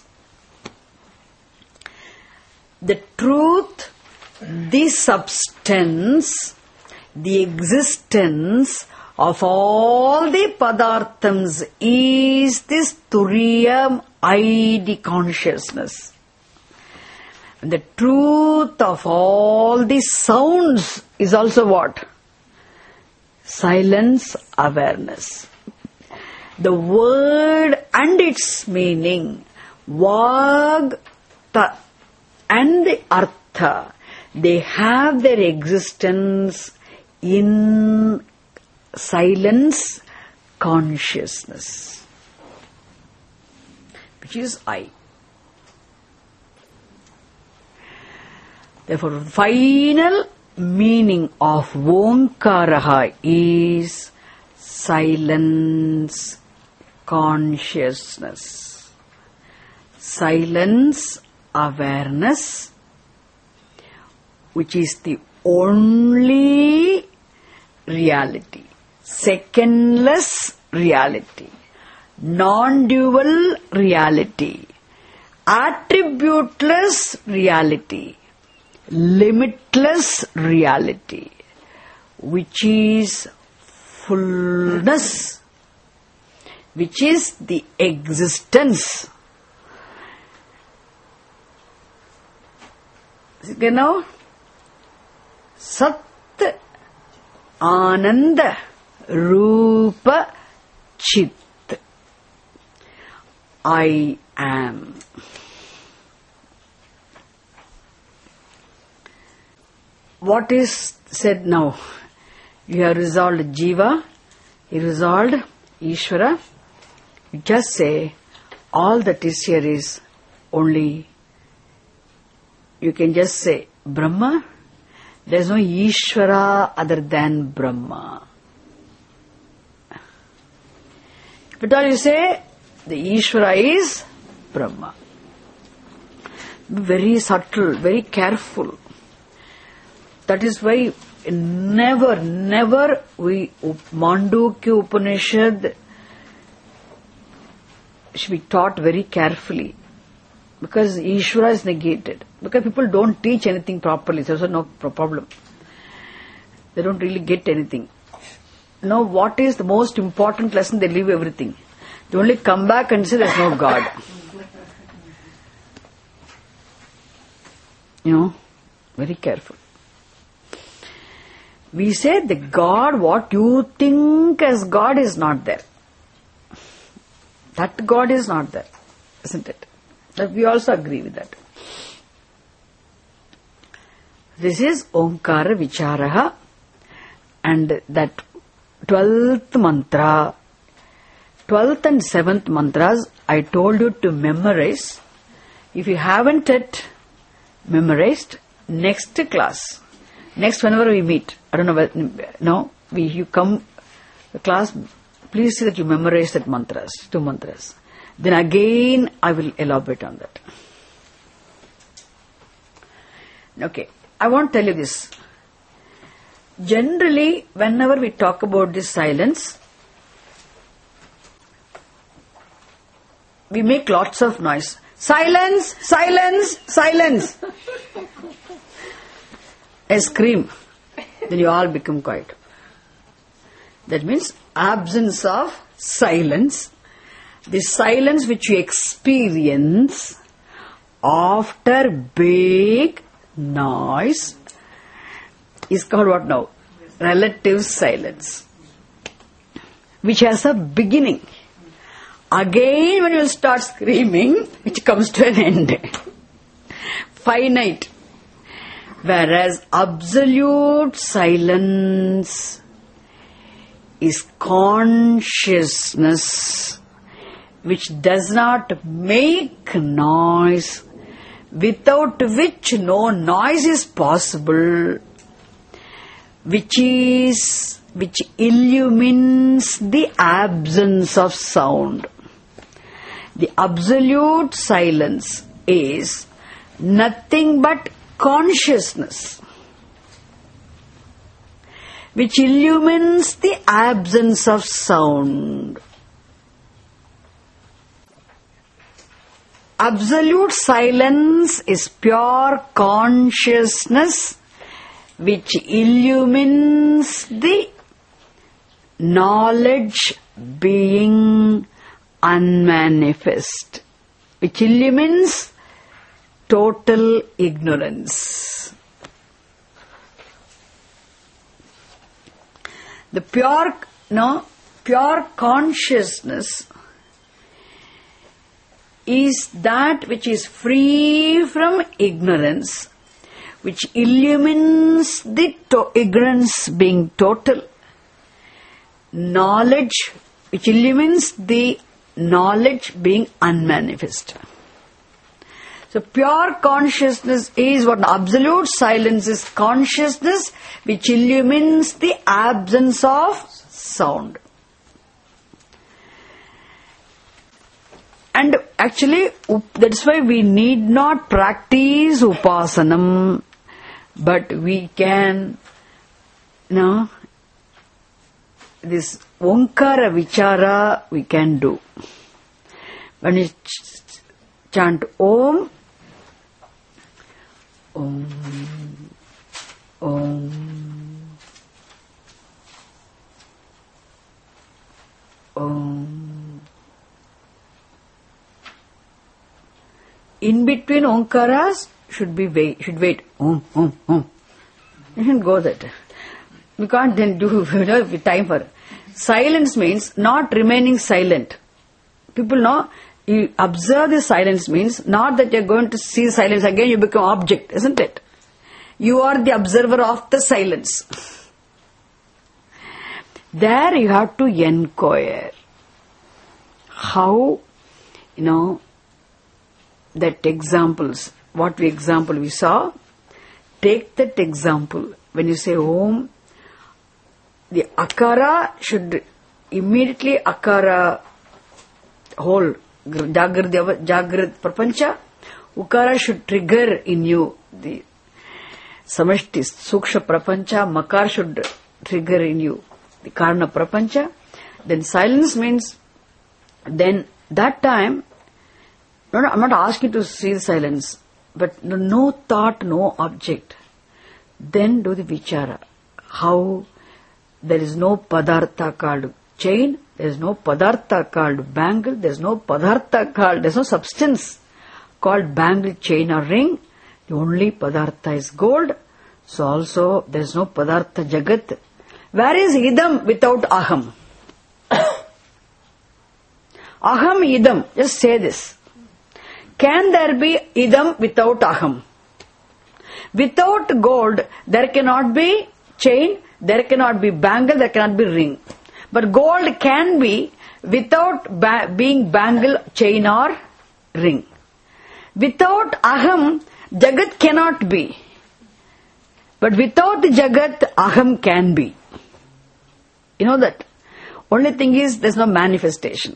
The truth, the substance, the existence of all the padarthams is this Turiyam I, the consciousness. And the truth of all the sounds is also what? Silence, awareness. The word and its meaning, Vag ta, and the Artha, they have their existence in silence, consciousness, which is I. Therefore, final meaning of Omkaraha is silence, consciousness. Silence, awareness, which is the only reality, secondless reality, non-dual reality, attributeless reality, limitless reality, which is fullness, which is the existence. Okay, now, Sat Ananda Rupa Chit, I am. What is said now? You have resolved Jiva, you resolved Ishvara. You just say, all that is here is only, you can just say, Brahma. There is no Ishvara other than Brahma. But all you say, the Ishvara is Brahma. Be very subtle, very careful. That is why never, never we, Mandukya Upanishad should be taught very carefully. Because Ishvara is negated. Because people don't teach anything properly. There's no problem. They don't really get anything. Now, what is the most important lesson? They leave everything. They only come back and say there's no God. You know, very careful. We say the God, what you think as God is not there. That God is not there, isn't it? That we also agree with that. This is Omkara Vicharaha, and that twelfth mantra, twelfth and seventh mantras, I told you to memorize. If you haven't yet memorized, next class, next whenever we meet, I don't know whether, no, we, you come, the class, please see that you memorize that mantras, two mantras. Then again, I will elaborate on that. Okay, I want to tell you this. Generally, whenever we talk about this silence, we make lots of noise. Silence, silence, silence. I scream. Then you all become quiet. That means absence of silence. The silence which you experience after big noise is called what now? Relative silence. Which has a beginning. Again when you start screaming, which comes to an end. Finite. Whereas absolute silence is consciousness, which does not make noise, without which no noise is possible, which is which illumines the absence of sound. The absolute silence is nothing but consciousness, which illumines the absence of sound. Absolute silence is pure consciousness which illumines the knowledge being unmanifest, which illumines total ignorance. The pure, no, pure consciousness is that which is free from ignorance, which illumines the to- ignorance being total, knowledge, which illumines the knowledge being unmanifest. So pure consciousness is what absolute silence is, consciousness which illumines the absence of sound. And actually, that's why we need not practice upasanam, but we can, you know, this Onkara Vichara we can do. When you ch- chant Om, Om, Om, Om. In between Onkaras should be wait, should wait. Om, Om, Om. You shouldn't go that. We can't then do, you know, with time for. Silence means not remaining silent. People know, you observe the silence means not that you're going to see silence again, you become object, isn't it? You are the observer of the silence. There you have to inquire how, you know, that examples, what we example we saw, take that example. When you say Om, the akara should immediately akara whole Jagrat, Jagrat Prapancha, Ukara should trigger in you the Samashti Suksha Prapancha, Makar should trigger in you the Karna Prapancha. Then silence means, then that time, no, no, I'm not asking to see the silence, but no, no thought, no object. Then do the vichara. How there is no padartha called chain, there is no padartha called bangle, there is no padartha called, there is no substance called bangle, chain or ring. The only padartha is gold. So also there is no padartha jagat. Where is idam without aham? Aham idam. Just say this. Can there be idam without aham? Without gold, there cannot be chain, there cannot be bangle, there cannot be ring. But gold can be without ba- being bangle, chain or ring. Without aham, jagat cannot be. But without the jagat, aham can be. You know that? Only thing is, there is no manifestation.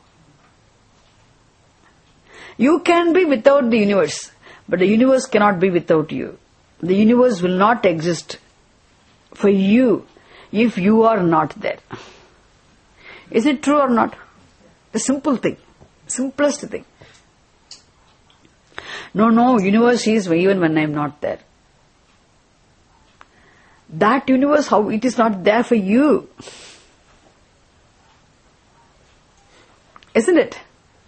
You can be without the universe, but the universe cannot be without you. The universe will not exist for you if you are not there. Is it true or not? The simple thing, simplest thing. No, no, universe is even when I am not there. That universe, how it is not there for you? Isn't it?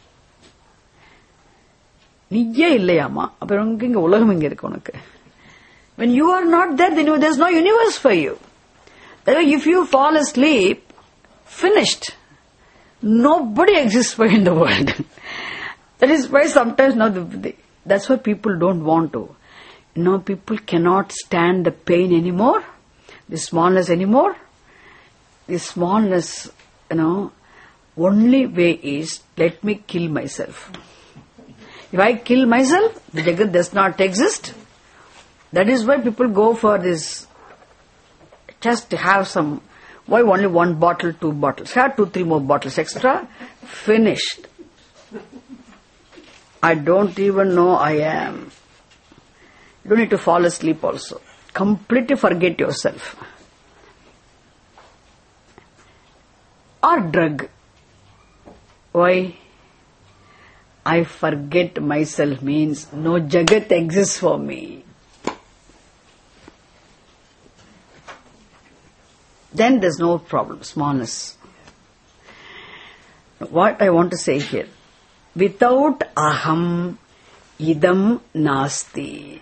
நீயே இல்லையாமா அப்புறம் இங்க உலகம் எங்க இருக்கு உனக்கு? When you are not there, then there is no universe for you. That way, if you fall asleep, finished. Nobody exists for you in the world. That is why sometimes, no, the, the, that's why people don't want to. You know, people cannot stand the pain anymore, the smallness anymore. The smallness, you know, only way is, let me kill myself. If I kill myself, the Jagat does not exist. That is why people go for this, just to have some, why only one bottle, two bottles? Have two, three more bottles extra, finished. I don't even know I am. You don't need to fall asleep also. Completely forget yourself. Or drug. Why? I forget myself means no Jagat exists for me. Then there's no problem, smallness. What I want to say here, without aham, idam nasti.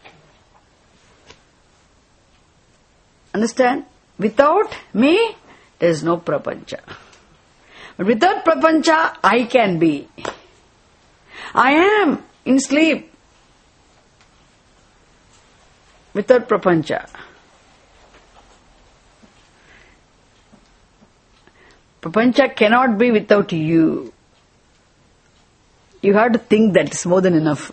Understand? Without me, there is no prapancha. But without prapancha, I can be. I am in sleep. Without prapancha. Prapancha cannot be without you. You have to think that it's more than enough.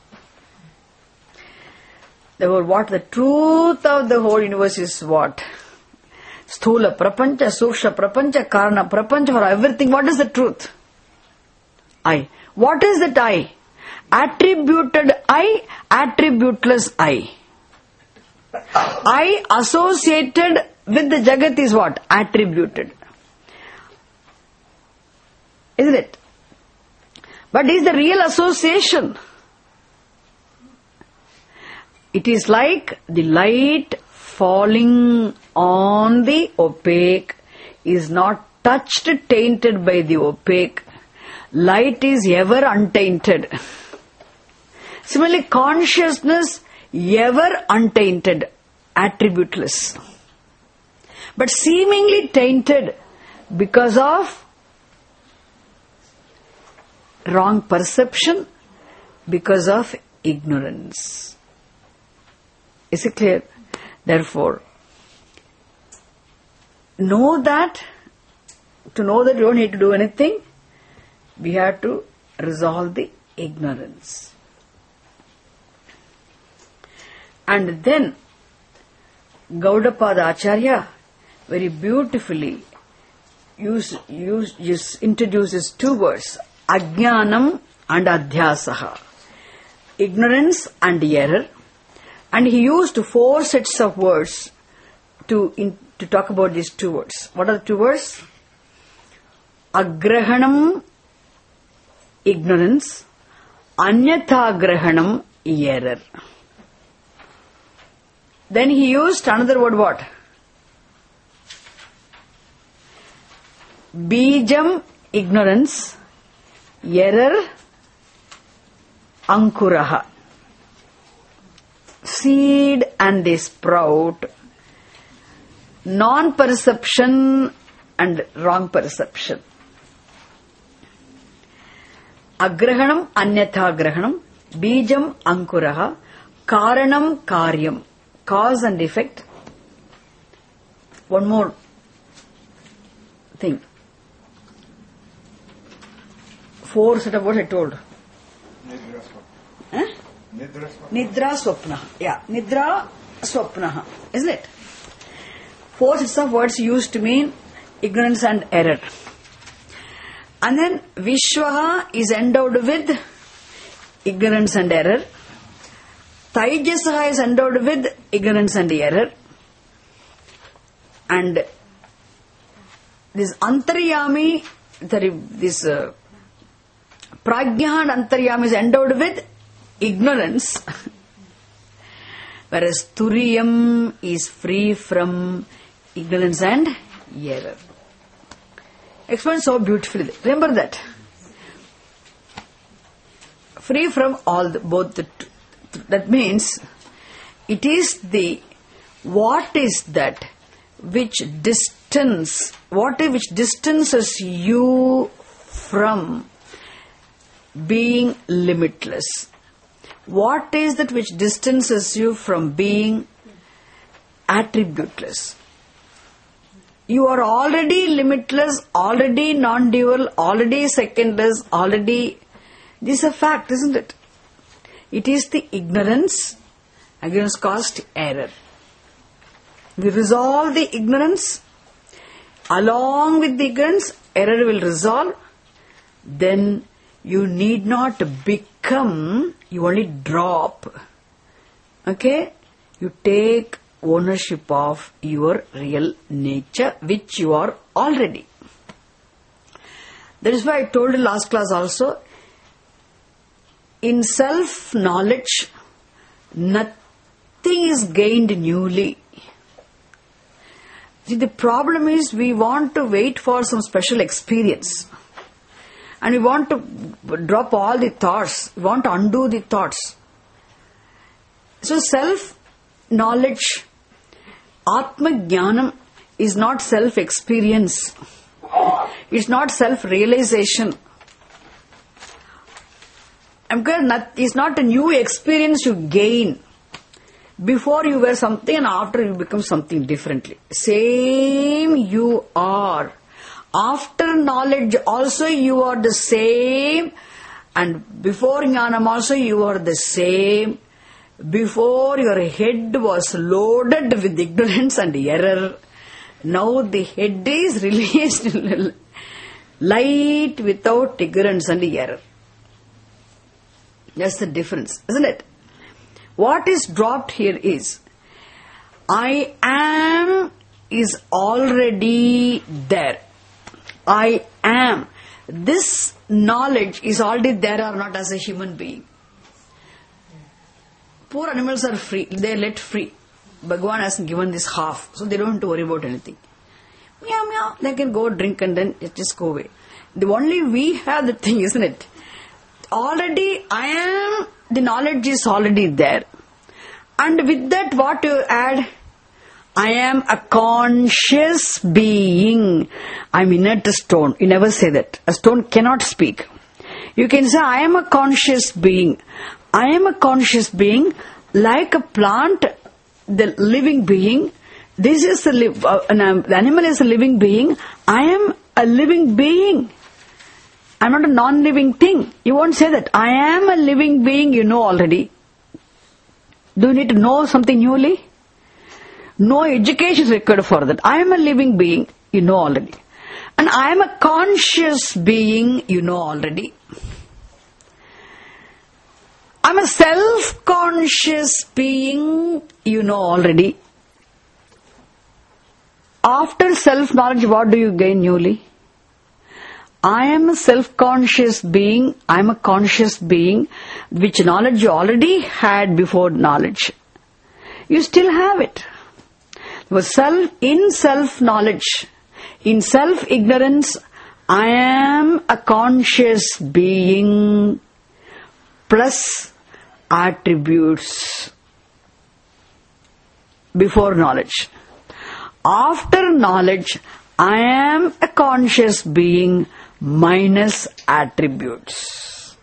Therefore, what the truth of the whole universe is what? Sthula prapancha, suksha prapancha, karana prapancha, for everything. What is the truth? I. What is that I? Attributed I, attributeless I. I associated with the Jagat is what? Attributed. Isn't it? But is the real association? It is like the light falling on the opaque is not touched, tainted by the opaque. Light is ever untainted. Similarly, consciousness ever untainted, attributeless. But seemingly tainted because of wrong perception, because of ignorance. Is it clear? Therefore, know that, to know that you don't need to do anything, we have to resolve the ignorance. And then, Gaudapada Acharya very beautifully use, use, use, introduces two words, Ajnanam and Adhyasaha. Ignorance and error. And he used four sets of words to, in, to talk about these two words. What are the two words? Agrahanam, ignorance. Anyathagrahanam, error. Then he used another word, what? Bijam, ignorance. Error, ankuraha. Seed and the sprout. Non-perception and wrong perception. Agrahanam, anyathagrahanam. Bijam, ankuraha. Karanam, karyam. Cause and effect. One more thing. Four set of words I told. Nidra swapna. Eh? Nidra swapna. Nidra swapna. Yeah. Nidra swapna. Isn't it? Four sets of words used to mean ignorance and error. And then Vishwaha is endowed with ignorance and error. Taijasaha is endowed with ignorance and error. And this Antaryami, this uh, Prajna and Antaryami is endowed with ignorance. Whereas Turiyam is free from ignorance and error. Explained so beautifully. Remember that. Free from all the, both the two. That means it is the what is that which distance what is which distances you from being limitless. What is that which distances you from being attributeless? You are already limitless, already non-dual, already secondless, already... This is a fact, isn't it? It is the ignorance against caused error. We resolve the ignorance. Along with the ignorance, error will resolve. Then you need not become, you only drop. Okay? You take ownership of your real nature, which you are already. That is why I told you last class also, in self-knowledge, nothing is gained newly. See, the problem is we want to wait for some special experience. And we want to drop all the thoughts. We want to undo the thoughts. So self-knowledge, Atma Jnanam, is not self-experience. It's not self-realization. It's not a new experience you gain. Before you were something and after you become something differently. Same you are. After knowledge also you are the same. And before Jnanam also you are the same. Before your head was loaded with ignorance and error. Now the head is released light without ignorance and error. That's the difference, isn't it? What is dropped here is, I am is already there. I am. This knowledge is already there or not as a human being. Poor animals are free. They are let free. Bhagavan has given this half, so they don't have to worry about anything. Meow, meow. They can go drink and then it just go away. The only we have the thing, isn't it? Already I am, the knowledge is already there. And with that what you add? I am a conscious being. I am inert stone. You never say that. A stone cannot speak. You can say I am a conscious being. I am a conscious being like a plant, the living being. This is the, li- uh, an, the animal is a living being. I am a living being. I am not a non-living thing. You won't say that. I am a living being, you know already. Do you need to know something newly? No education is required for that. I am a living being, you know already. And I am a conscious being, you know already. I am a self-conscious being, you know already. After self-knowledge, what do you gain newly? I am a self-conscious being, I am a conscious being, which knowledge you already had before knowledge. You still have it. Self, in self-knowledge, in self-ignorance, I am a conscious being plus attributes before knowledge. After knowledge, I am a conscious being minus attributes.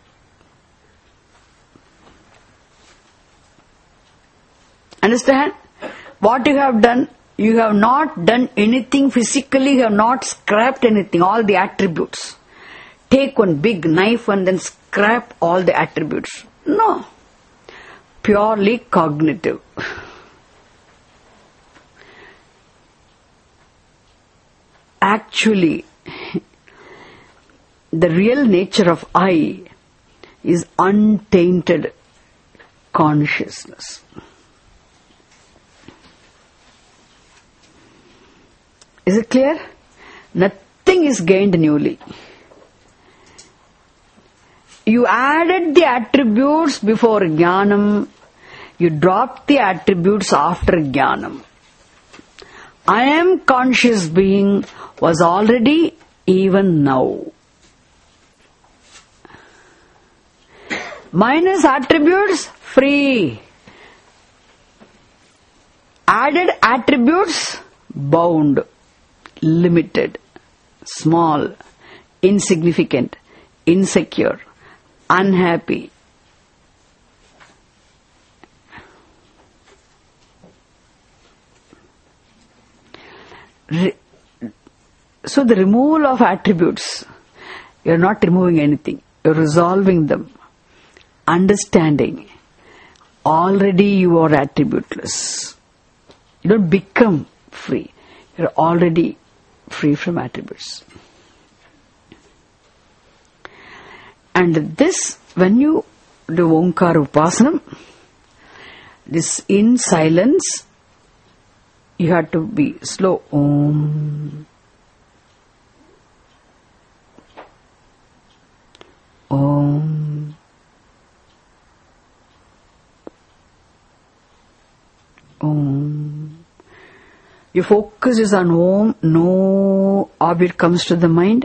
Understand? What you have done? You have not done anything physically, you have not scrapped anything, all the attributes. Take one big knife and then scrap all the attributes. No. Purely cognitive. Actually, the real nature of I is untainted consciousness. Is it clear? Nothing is gained newly. You added the attributes before Jnanam. You dropped the attributes after Jnanam. I am conscious being was already even now. Minus attributes, free. Added attributes, bound, limited, small, insignificant, insecure, unhappy. Re- So the removal of attributes, you're not removing anything, you're resolving them. Understanding, already you are attributeless. You don't become free, you're already free from attributes. And this, when you do Omkara Upasanam, this in silence, you have to be slow. Om. Om. Om. Your focus is on Om, no object comes to the mind.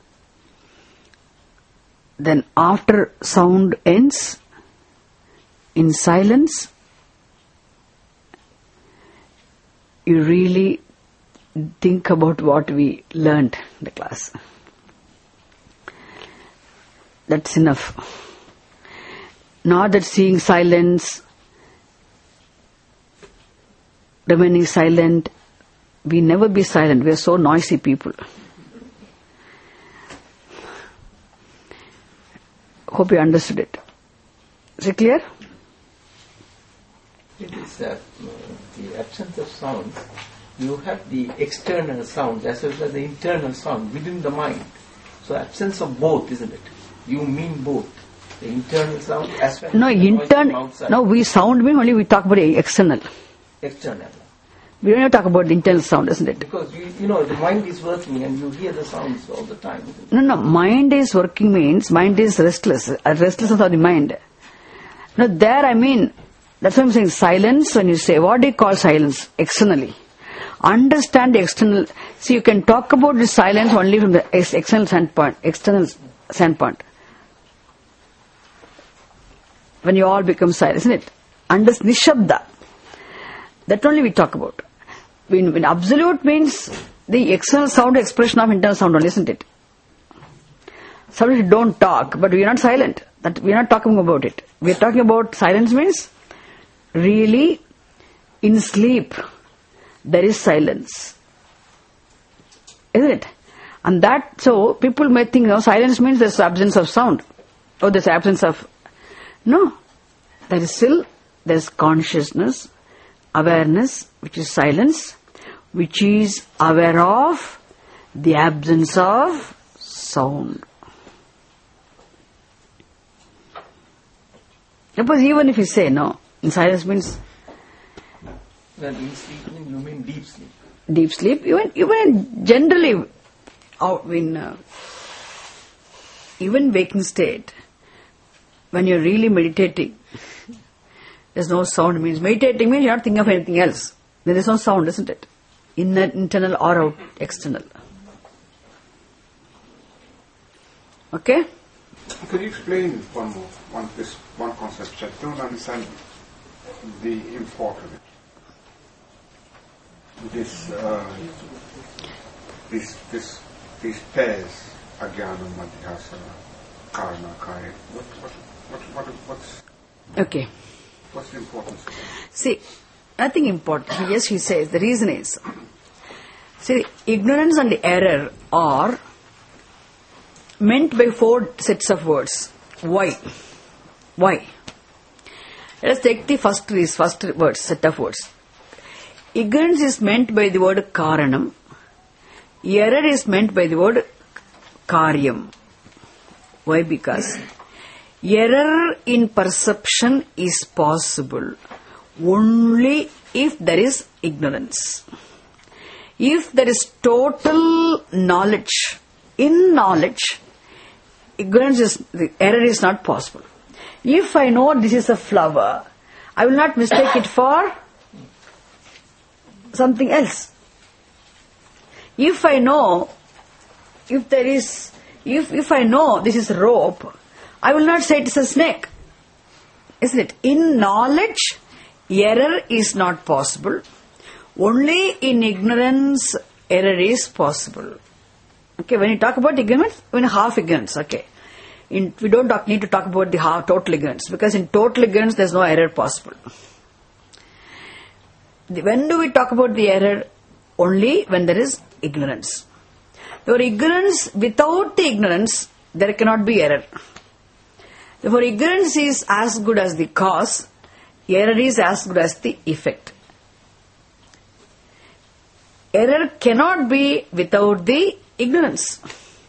Then after sound ends, in silence, you really think about what we learned in the class. That's enough. Not that seeing silence, remaining silent, we never be silent, we are so noisy people. Hope you understood it. Is it clear? It is uh, the absence of sound. You have the external sound as well as the internal sound within the mind. So absence of both, isn't it? You mean both. The internal sound as well no, as the noise from internal. outside. No, we sound mean only we talk about external. External. We don't even talk about the internal sound, isn't it? Because you, you know the mind is working and you hear the sounds all the time. Isn't it? No, no, mind is working means mind is restless. A restlessness of the mind. No, there I mean, that's why I'm saying silence. When you say, what do you call silence? Externally. Understand the external. See, you can talk about the silence only from the ex- external standpoint. External standpoint. When you all become silent, isn't it? Under Nishabda. That only we talk about. When, when absolute means the external sound expression of internal sound only, isn't it? Sometimes we don't talk, but we are not silent. That we are not talking about it. We are talking about silence means really in sleep there is silence, isn't it? And that, so people may think, no, silence means there's absence of sound, or there's absence of. No, there is still there's consciousness, awareness, which is silence, which is aware of the absence of sound. Suppose even if you say no, in silence means Then in sleep you mean deep sleep. deep sleep, even even generally, out in uh, even waking state, when you're really meditating, there's no sound. Means meditating means you're not thinking of anything else. There is no sound, isn't it? Inner, internal or out, external. Okay? Could you explain one more, one this one concept? I don't understand the import of it. This, uh, this, this, these pairs, Ajnana, Madhyasa, Karma, Kaya. What, what, what, what, what's, Okay. what's the importance of it? See, nothing important. Yes, he says, the reason is, see, ignorance and error are meant by four sets of words. Why? Why? Let us take the first, first words, set of words. Ignorance is meant by the word karanam. Error is meant by the word karyam. Why? Because error in perception is possible only if there is ignorance. If there is total knowledge, in knowledge, ignorance is, the error is not possible. If I know this is a flower, I will not mistake it for something else. If I know, if there is, if, if I know this is a rope, I will not say it is a snake. Isn't it? In knowledge, error is not possible. Only in ignorance, error is possible. Okay, when you talk about ignorance, when half ignorance, okay. In, we don't talk, need to talk about the half, total ignorance, because in total ignorance, there is no error possible. When do we talk about the error? Only when there is ignorance. Therefore, ignorance, without the ignorance, there cannot be error. Therefore, ignorance is as good as the cause, error is as good as the effect. Error cannot be without the ignorance.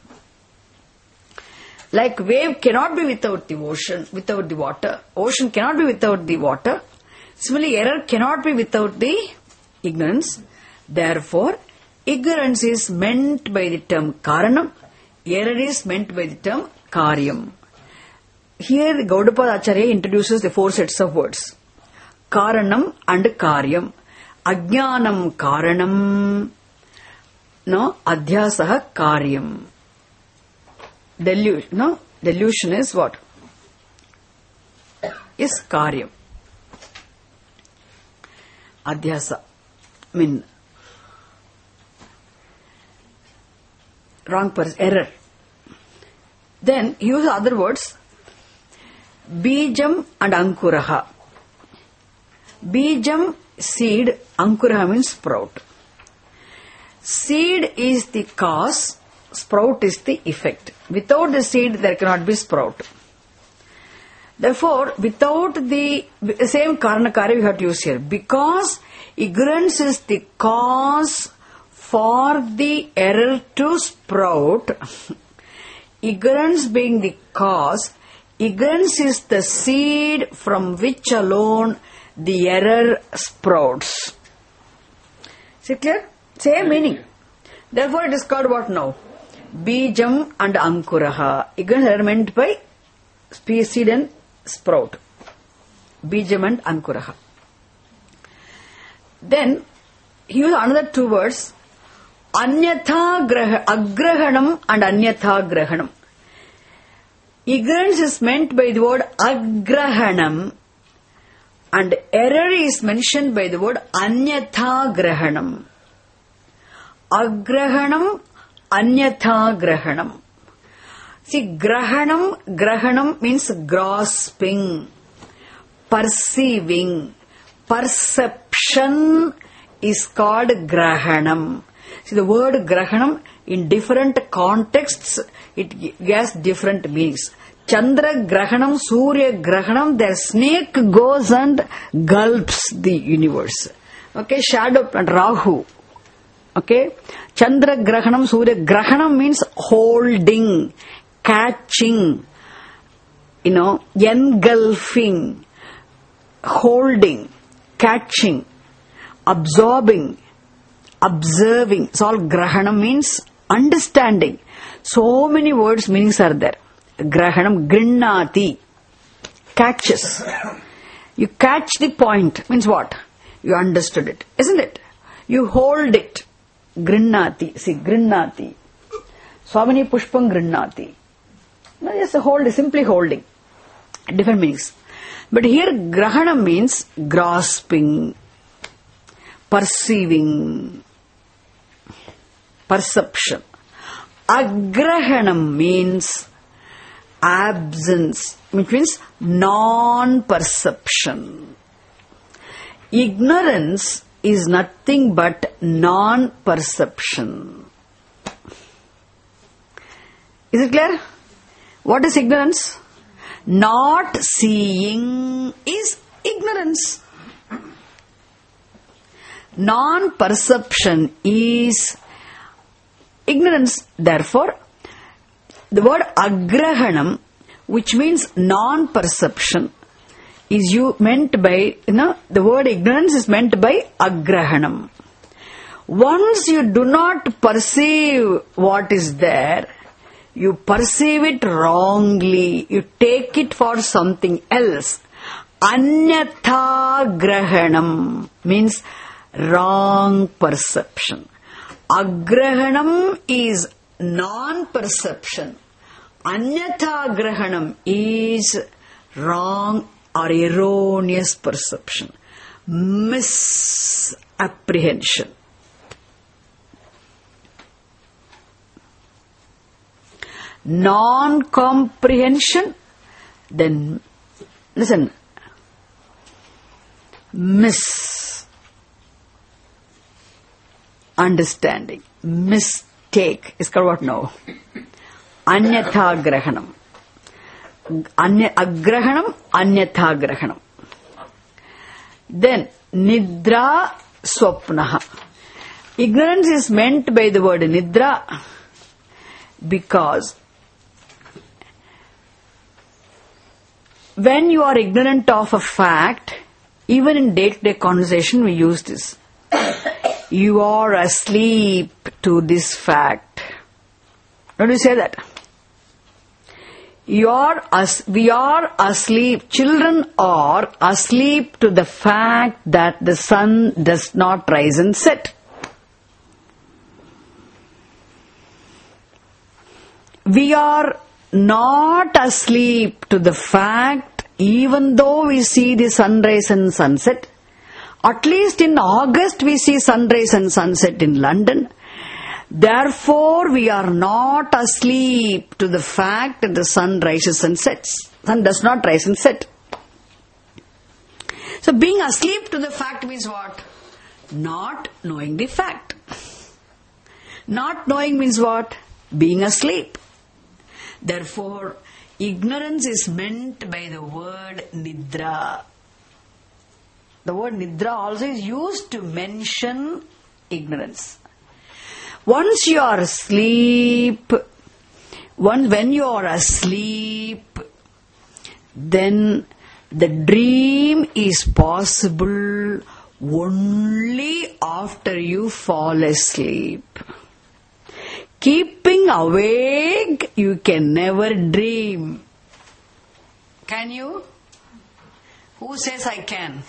Like wave cannot be without the ocean, without the water. Ocean cannot be without the water. Similarly, error cannot be without the ignorance. Therefore, ignorance is meant by the term karanam. Error is meant by the term karyam. Here, Gaudapada Acharya introduces the four sets of words. Karanam and karyam. Ajnanam karanam. No, adhyasaha karyam. Delusion, no? Delusion is what? Is karyam. Adhyasa. I mean, wrong person, error. Then, use other words. Bijam and ankuraha. Bijam, seed, ankuraha means sprout. Seed is the cause, sprout is the effect. Without the seed, there cannot be sprout. Therefore, without the same karanakara we have to use here. Because ignorance is the cause for the error to sprout. Ignorance being the cause, ignorance is the seed from which alone the error sprouts. Is it clear? Same meaning. Therefore, it is called what now? Bijam and ankuraha. Ignorance are meant by seed and sprout. Bijam and ankuraha. Then, he used another two words. Anyatha graha, agrahanam and anyatha grahanam. Ignorance is meant by the word agrahanam and error is mentioned by the word anyatha grahanam. Agrahanam, anyatha grahanam. See, grahanam, grahanam means grasping, perceiving, perception is called grahanam. See, the word grahanam in different contexts, it has different meanings. Chandra grahanam, Surya grahanam, the snake goes and gulps the universe. Okay, shadow and Rahu. Okay, Chandra grahanam, Surya grahanam means holding, catching, you know, engulfing, holding, catching, absorbing, observing. It's all grahanam means understanding. So many words meanings are there. Grahanam, grinnati, catches. You catch the point, means what? You understood it, isn't it? You hold it. Grinnati, see, grinnati. Swamini pushpam grinnati. No, just hold, simply holding. Different meanings. But here, grahanam means grasping, perceiving, perception. Agrahanam means absence, which means non-perception. Ignorance is nothing but non-perception. Is it clear? What is ignorance? Not seeing is ignorance. Non-perception is ignorance. Therefore, the word agrahanam, which means non-perception, is you meant by, you know, the word ignorance is meant by agrahanam. Once you do not perceive what is there, you perceive it wrongly, you take it for something else. Anyatha grahanam means wrong perception. Agrahanam is non-perception. Anyatha grahanam is wrong or erroneous perception. Misapprehension. Non-comprehension, then listen, misunderstanding, take is called what now? Anyatha grahanam. Anya, agrahanam, anyatha grahanam. Then, nidra swapnaha. Ignorance is meant by the word nidra because when you are ignorant of a fact, even in day-to-day conversation we use this. You are asleep to this fact. Don't you say that? You are as, we are asleep. Children are asleep to the fact that the sun does not rise and set. We are not asleep to the fact, even though we see the sunrise and sunset. At least in August we see sunrise and sunset in London. Therefore, we are not asleep to the fact that the sun rises and sets. Sun does not rise and set. So, being asleep to the fact means what? Not knowing the fact. Not knowing means what? Being asleep. Therefore, ignorance is meant by the word nidra. The word nidra also is used to mention ignorance. Once you are asleep, one, when you are asleep, then the dream is possible only after you fall asleep. Keeping awake, you can never dream. Can you? Who says I can?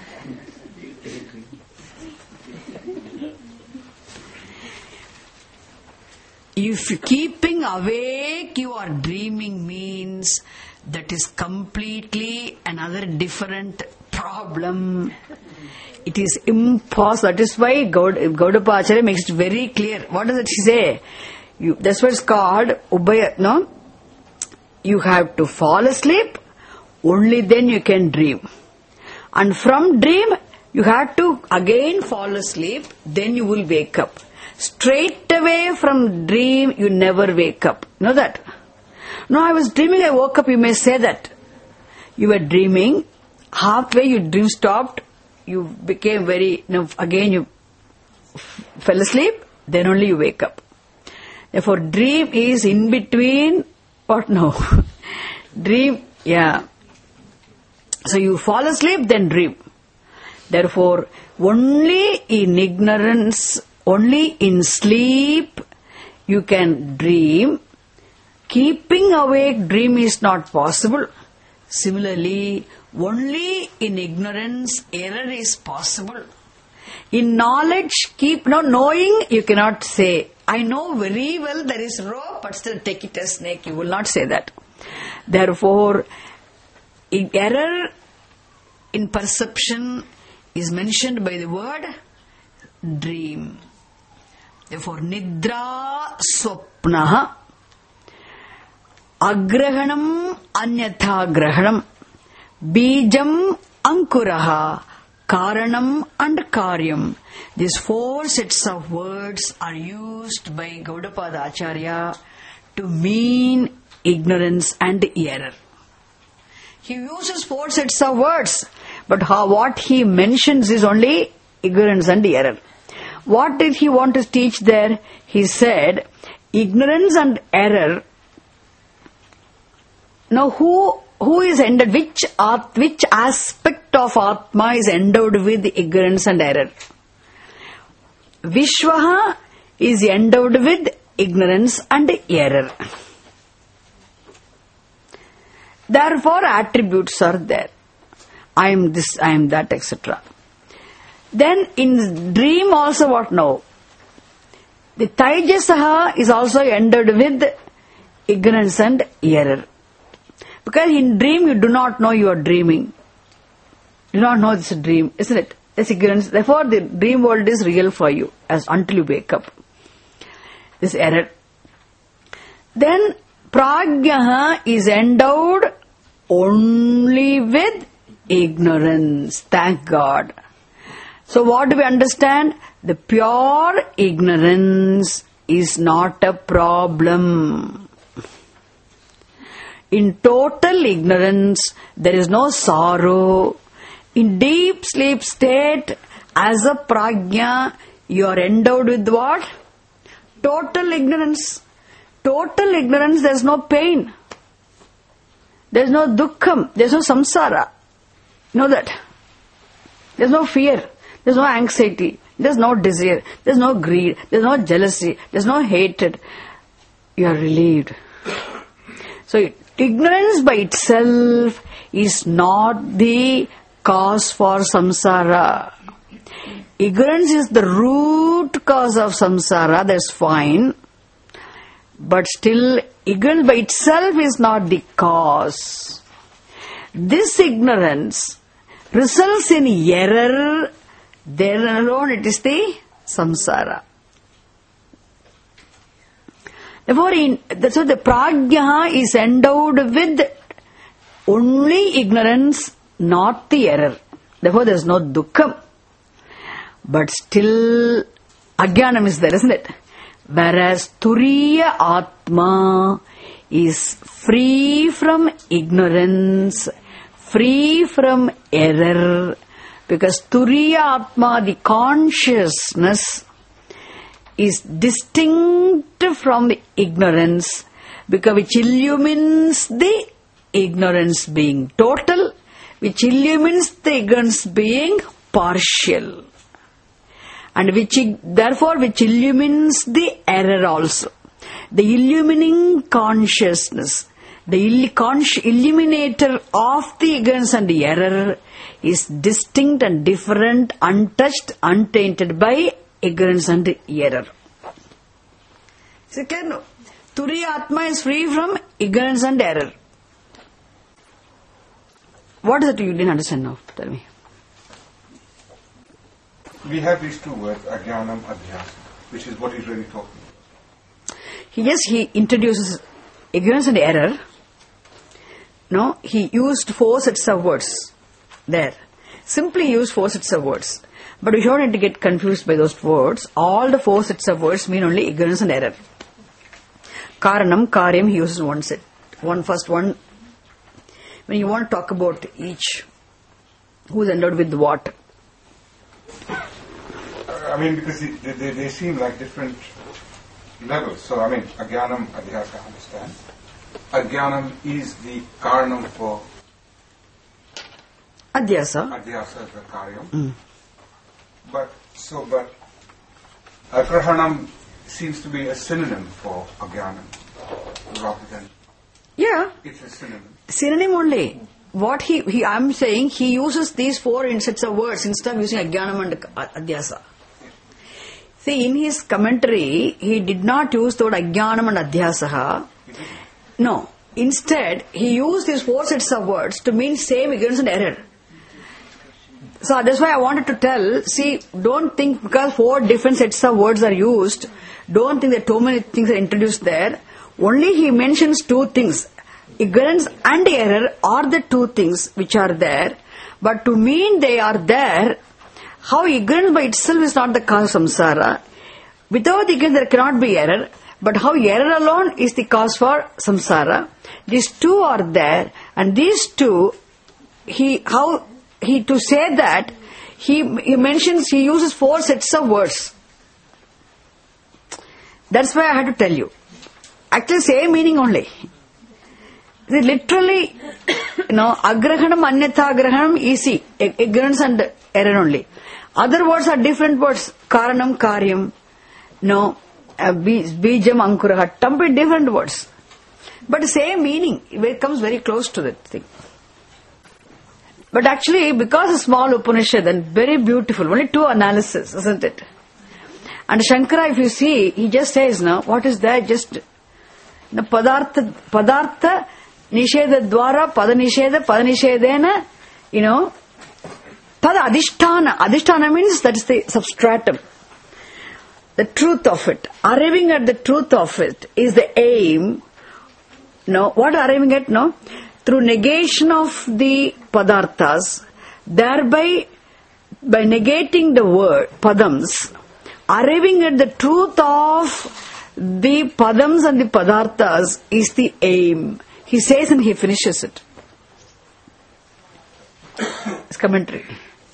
If keeping awake you are dreaming means that is completely another different problem. It is impossible. That is why Gaudapa Acharya makes it very clear. What does it say? You, that's what it's called Ubhaya. No? You have to fall asleep, only then you can dream. And from dream, you have to again fall asleep, then you will wake up. Straight away from dream, you never wake up. You know that? No, I was dreaming, I woke up, you may say that. You were dreaming, halfway your dream stopped, you became very, you know, again you f- fell asleep, then only you wake up. Therefore, dream is in between, what no? Dream, yeah. So you fall asleep, then dream. Therefore, only in ignorance, only in sleep, you can dream. Keeping awake, dream is not possible. Similarly, only in ignorance, error is possible. In knowledge, keep no knowing, you cannot say, I know very well there is rope, but still take it as snake. You will not say that. Therefore, in error in perception is mentioned by the word dream. Therefore, nidra swapnaha agrahanam anyatha grahanam bijam ankuraha karanam and karyam. These four sets of words are used by Gaudapada Acharya to mean ignorance and error. He uses four sets of words, but how, what he mentions is only ignorance and error. What did he want to teach there? He said, ignorance and error. Now, who who is endowed? Which art, which aspect of Atma is endowed with ignorance and error? Vishwaha is endowed with ignorance and error. Therefore, attributes are there. I am this, I am that, et cetera. Then in dream also what now? The Taijasaha is also endowed with ignorance and error. Because in dream you do not know you are dreaming. You do not know it's a dream, isn't it? It's ignorance. Therefore the dream world is real for you as until you wake up. This error. Then Prajnaha is endowed only with ignorance. Thank God. So what do we understand? The pure ignorance is not a problem. In total ignorance, there is no sorrow. In deep sleep state, as a prajna, you are endowed with what? Total ignorance. Total ignorance, there is no pain. There is no dukkham. There is no samsara. You know that? There is no fear. There is no anxiety. There is no desire. There is no greed. There is no jealousy. There is no hatred. You are relieved. So, ignorance by itself is not the cause for samsara. Ignorance is the root cause of samsara, that's fine. But still, ignorance by itself is not the cause. This ignorance results in error, then alone it is the samsara. Therefore, in, that's why the prajna is endowed with only ignorance, not the error. Therefore, there is no dukkham. But still, ajnanam is there, isn't it? Whereas Turiya Atma is free from ignorance, free from error, because Turiya Atma, the consciousness, is distinct from the ignorance, because which illumines the ignorance being total, which illumines the ignorance being partial, and which therefore which illumines the error also. The illumining consciousness, the illuminator of the ignorance and the error, is distinct and different, untouched, untainted by ignorance and error. Is it clear? No. Turiya Atma is free from ignorance and error. What is it you didn't understand now? Tell me. We have these two words, ajnanam, adhyasa, which is what he's really talking about. He, yes, he introduces ignorance and error. No, he used four sets of words there. Simply used four sets of words. But we don't need to get confused by those words. All the four sets of words mean only ignorance and error. Karanam, karyam, he uses one set. One first one. When you want to talk about each, who is endowed with what? I mean, because they, they, they seem like different levels. So, I mean, ajnanam, adhyasa, I understand. Ajnanam is the karanam for Adhyasa. Adhyasa is the karyam. Mm. But, so, but, agrahanam seems to be a synonym for ajnanam, rather than, Yeah. it's a synonym. Synonym only. What he, he, I'm saying, he uses these four in sets of words instead of using ajnanam and adhyasa. See, in his commentary, he did not use the word ajnanam and adhyasa. No. Instead, he used these four sets of words to mean same ignorance and error. So that's why I wanted to tell, see, don't think because four different sets of words are used, don't think that too many things are introduced there. Only he mentions two things. Ignorance and error are the two things which are there. But to mean they are there, how ignorance by itself is not the cause of samsara. Without ignorance there cannot be error. But how error alone is the cause for samsara. These two are there. And these two, he, how, he, to say that, he, he mentions, he uses four sets of words. That's why I had to tell you. Actually, same meaning only. Literally, you know, agrahanam, anyatha agrahanam, easy. Ignorance and error only. Other words are different words. Karanam, karyam, no, uh, bijam, ankuraha, complete different words. But same meaning. It comes very close to that thing. But actually, because a small Upanishad and very beautiful, only two analysis, isn't it? And Shankara, if you see, he just says, now, what is that? Just, the padartha, padartha, nisheda dwara, pada nisheda, pada nishedena, you know, tada adhisthana. Adhisthana means that is the substratum. The truth of it. Arriving at the truth of it is the aim. No, what arriving at? No, through negation of the padarthas, thereby, by negating the word, padams, arriving at the truth of the padams and the padarthas is the aim. He says and he finishes it. It's commentary.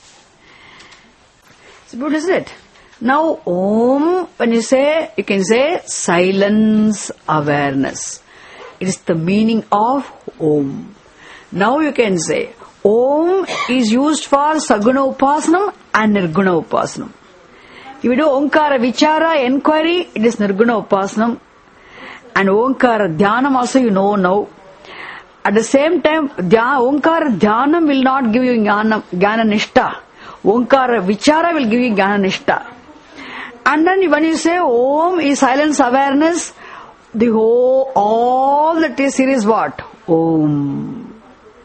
It's good, isn't it? Now, Om, when you say, you can say silence awareness. It is the meaning of Om. Now you can say, Om is used for Saguna Upasanam and Nirguna Upasanam. If you do Omkara Vichara, enquiry, it is Nirguna Upasanam. And Omkara Dhyanam also you know now. At the same time, Omkara Dhyanam will not give you Jnana Nishta. Omkara Vichara will give you Jnana Nishta. And then when you say Om is silence awareness, the whole, all that is here is what? Om.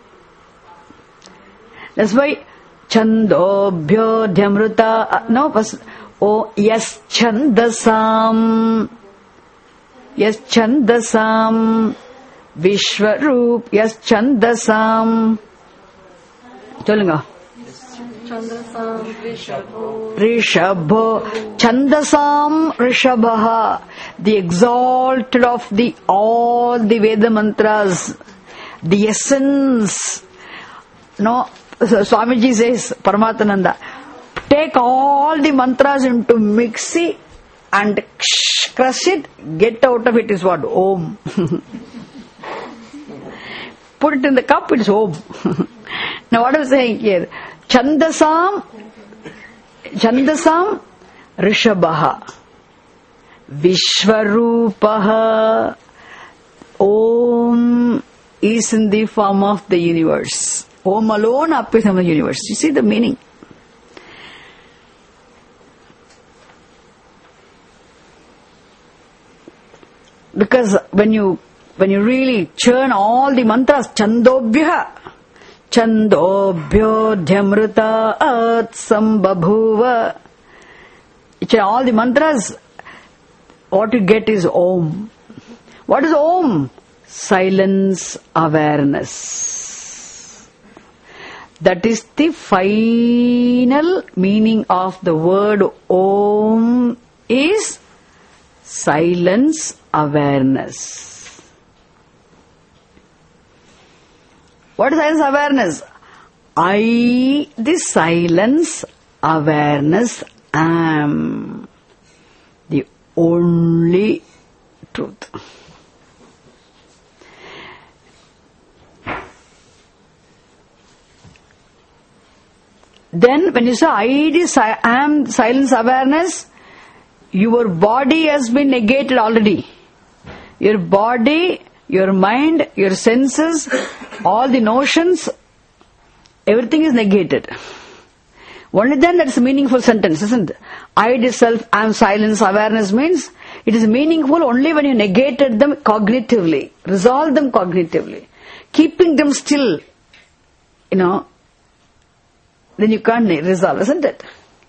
That's why Chandobhyo Dhyamruta, no, oh, yes, Chandasam, yes, Chandasam, Vishwaroop, yes, Chandasam. Cholunga. Chandasam Rishabho. Rishabho. Chandasam Rishabha. The exalted of the all the Veda mantras. The essence. No, Swamiji says, Paramatananda, take all the mantras into mixie and crush it, get out of it is what? Om. Put it in the cup, it is Om. Now what I'm saying here, Chandasam, Chandasam Rishabha, Vishwarupaha. Om is in the form of the universe. Om alone appears in the universe. You see the meaning? Because when you when you really churn all the mantras, Chandobhya, Chandobhyo Dhyamruta At Sambabhuva, all the mantras, what you get is Om. What is Om? Silence awareness. That is the final meaning of the word Om is silence awareness. What is silence awareness? I, the silence awareness, am the only truth. Then when you say I, the am silence awareness, your body has been negated already. Your body, your mind, your senses, all the notions, everything is negated. Only then that's a meaningful sentence, isn't it? I, the self, am silence awareness means it is meaningful only when you negated them cognitively, resolve them cognitively. Keeping them still, you know, then you can't resolve, isn't it?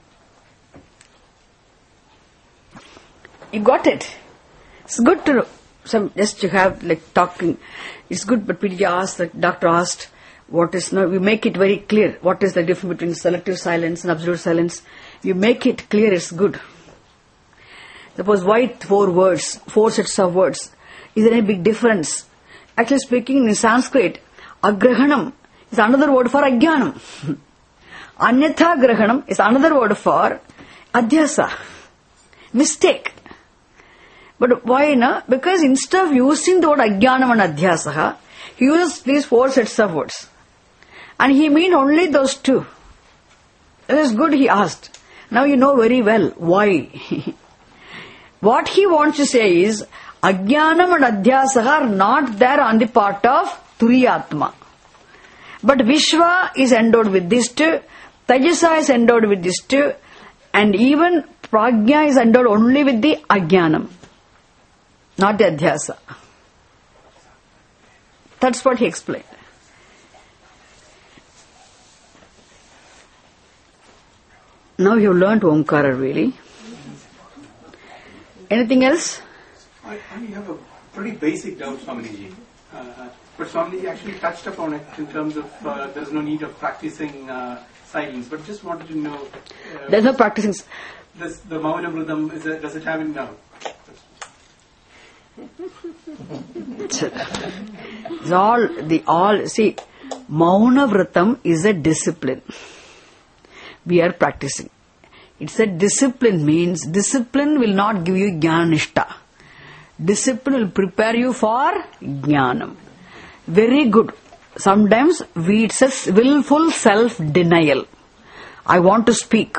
You got it. It's good to some just to have like talking. It's good, but we asked, the doctor asked, what is now? We make it very clear. What is the difference between selective silence and absolute silence? You make it clear. It's good. Suppose why four words, four sets of words? Is there any big difference? Actually speaking, in Sanskrit, agrahanam is another word for ajnanam. Anyatha grahanam is another word for adhyasa, mistake. But why not? Because instead of using the word ajnanam and adhyasa, he uses these four sets of words. And he means only those two. It is good, he asked. Now you know very well why. What he wants to say is, ajnanam and adhyasa are not there on the part of Turiyatma. But Vishwa is endowed with these two, Tajasa is endowed with these two, and even Prajna is endowed only with the ajnanam, not the adhyasa. That's what he explained. Now you have learnt Omkara really. Anything else? I, I have a pretty basic doubt, Swamiji. Uh, but Swamiji actually touched upon it in terms of uh, there is no need of practicing uh, silence. But just wanted to know. Uh, There's no practicing. This, the Maunamrutam, is it, does it have in now? It's all, the all, see, Mauna Vratam is a discipline. We are practicing. It's a discipline, means discipline will not give you Jnanishta. Discipline will prepare you for Jnanam. Very good. Sometimes we, it's a willful self-denial. I want to speak.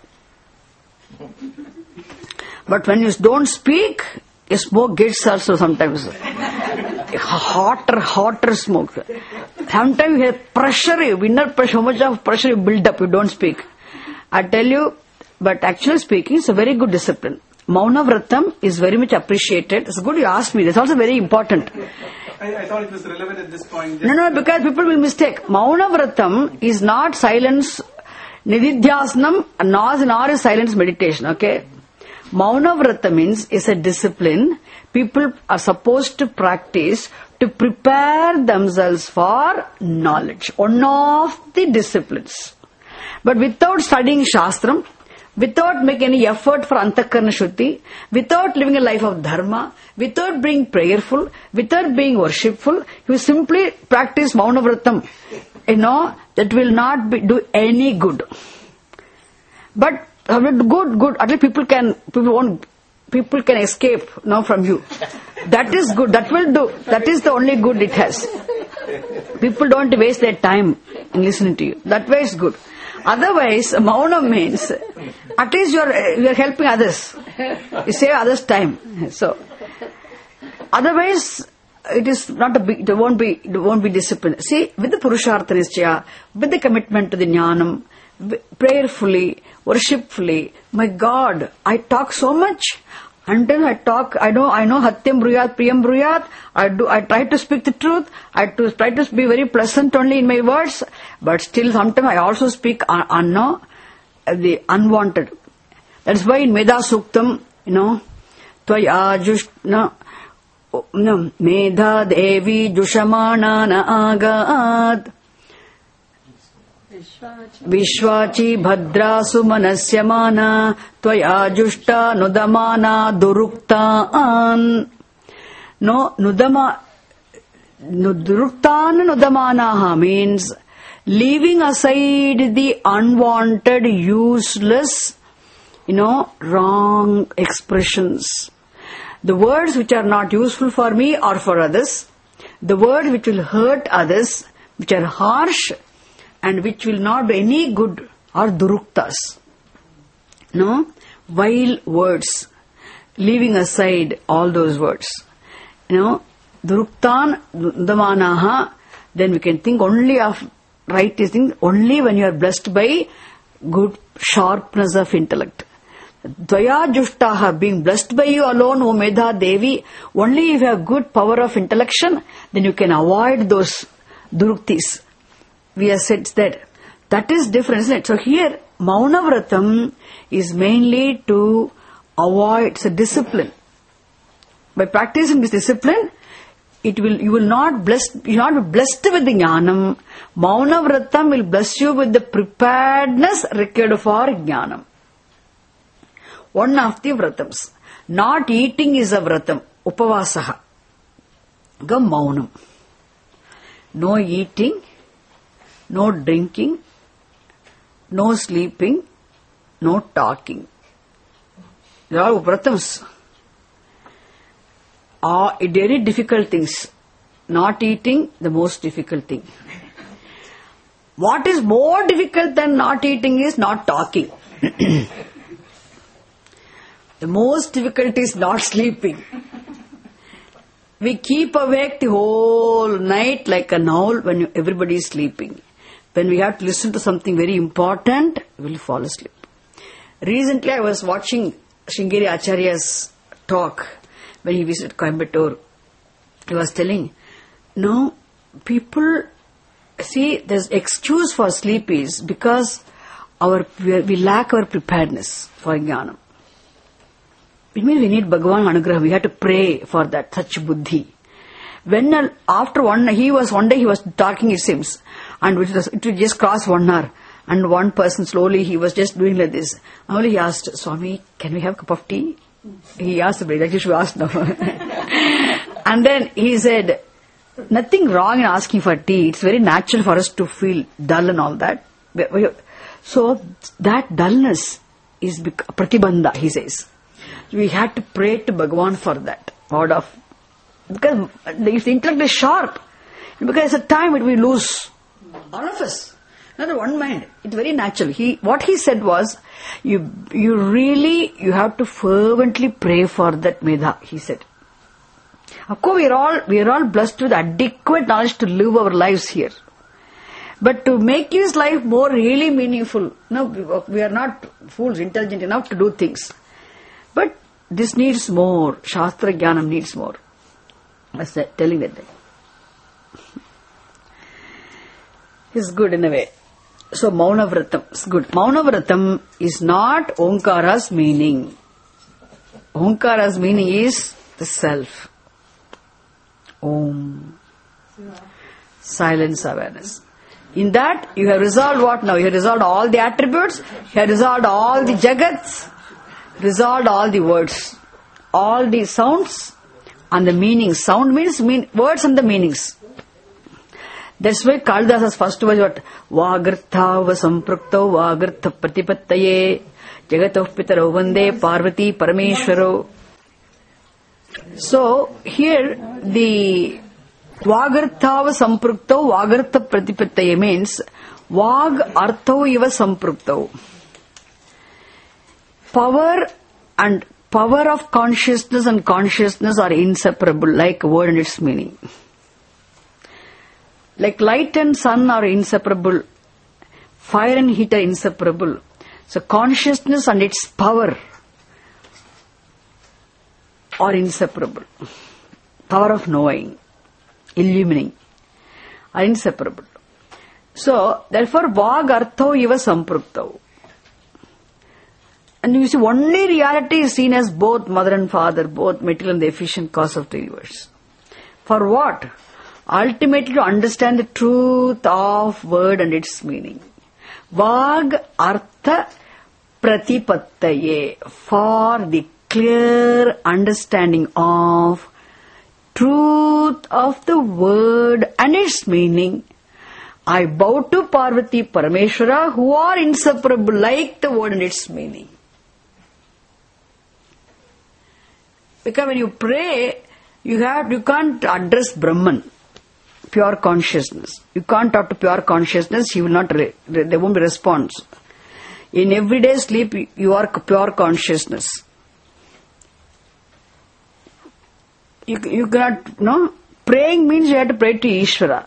But when you don't speak, a smoke gets also sometimes. Hotter, hotter smoke. Sometimes you have pressure, inner pressure, so much of pressure you build up, you don't speak. I tell you, but actually speaking, it's a very good discipline. Mauna Vratam is very much appreciated. It's good you asked me. That's also very important. I, I thought it was relevant at this point. No, no, because people will mistake. Mauna Vratam is not silence, Nididhyasnam, nor, nor is silence meditation, okay? Mauna Vrata means is a discipline people are supposed to practice to prepare themselves for knowledge. One of the disciplines. But without studying Shastram, without making any effort for Antakarna Shuddhi, without living a life of Dharma, without being prayerful, without being worshipful, you simply practice Mauna Vratam. You know, that will not be, do any good. But good, good. At least people can, people won't, people can escape now from you. That is good. That will do. That is the only good it has. People don't waste their time in listening to you. That way is good. Otherwise, Mauna means at least you are you are helping others. You save others' time. So, otherwise, it is not a big. There won't be. There won't be discipline. See, with the Purushartha Nischaya, with the commitment to the Jnanam, prayerfully, worshipfully. My God, I talk so much. Until I talk, I know, I know Hatyam Bruyat, Priyam Bruyat. I do, I try to speak the truth. I to, try to be very pleasant only in my words. But still, sometimes I also speak un, un, no, the unwanted. That's why in Meda Suktam, you know, Tvaya Jush, no, no, Medha Devi Jushamana na agad. Vishwachi Bhadrasu Manasyamana Tvaya Jushta Nudamana Duruktaan. No, Nudama Duruktaan Nudamanaha means leaving aside the unwanted, useless, you know, wrong expressions. The words which are not useful for me or for others, the words which will hurt others, which are harsh, and which will not be any good are duruktas. No? Vile words. Leaving aside all those words. You know, duruktan damanaha, then we can think only of right things only when you are blessed by good sharpness of intellect. Dvaya jushtaha, being blessed by you alone, O Medha Devi, only if you have good power of intellection, then you can avoid those duruktis. We have said that. That is different, isn't it? So here, Mauna Vratam is mainly to avoid, it's a discipline. By practicing this discipline, it will, you will not bless, you will not be blessed with the Jnanam. Mauna Vratam will bless you with the preparedness required for Jnanam. One of the Vratams. Not eating is a Vratam. Upavasaha. Gam Maunam. No eating, no drinking, no sleeping, no talking. They are Vratams. Are very difficult things. Not eating, the most difficult thing. What is more difficult than not eating is not talking. The most difficult is not sleeping. We keep awake the whole night like an owl when you, everybody is sleeping. When we have to listen to something very important, we will fall asleep. Recently I was watching Sringeri Acharya's talk when he visited Coimbatore. He was telling, no, people, see, there's excuse for sleep is because our we lack our preparedness for Jnanam. It means we need Bhagavan Anugraha. We have to pray for that, such buddhi. When uh, after one, he was one day he was talking, it seems, and it was it would just cross one hour, and one person slowly he was just doing like this. Only he asked, Swami, can we have a cup of tea? He asked the brother, like you should ask now. And then he said, nothing wrong in asking for tea. It's very natural for us to feel dull and all that. So that dullness is pratibandha, he says. We had to pray to Bhagavan for that. Word of, because if the intellect is sharp, because at a time it will lose all of us. Not one mind. It's very natural. He, what he said was, you, you really, you have to fervently pray for that medha, he said. Of course, we are all, we are all blessed with adequate knowledge to live our lives here. But to make his life more really meaningful, no, we are not fools, intelligent enough to do things. But this needs more. Shastra Jnanam needs more. I was telling that. It's good in a way. So Mauna Vratam is good. Mauna Vratam is not Omkara's meaning. Omkara's meaning is the self. Om. Silence awareness. In that, you have resolved what now? You have resolved all the attributes, you have resolved all the jagats, resolved all the words, all the sounds and the meanings. Sound means mean, words and the meanings. That's why Kalidasa's first was what? Vagartha vasampraktau vagartha pratipattaye jagatoh pitaro vande parvati parameshwaro. So, here the Vagarthava sampraktau vagartha pratipattaye means Vag arthau iva sampraktau. Power and power of consciousness and consciousness are inseparable, like a word and its meaning. Like light and sun are inseparable, fire and heat are inseparable. So consciousness and its power are inseparable. Power of knowing, illumining, are inseparable. So, therefore, Vag arthau iva sampraktau. And you see, only reality is seen as both mother and father, both material and the efficient cause of the universe. For what? Ultimately to understand the truth of word and its meaning. Vag artha pratipattaye. For the clear understanding of truth of the word and its meaning, I bow to Parvati Parameshwara, who are inseparable like the word and its meaning. Because when you pray, you have you can't address Brahman, pure consciousness. You can't talk to pure consciousness, he will not re, there won't be response. In everyday sleep, you are pure consciousness. You, you cannot, no? Praying means you have to pray to Ishvara.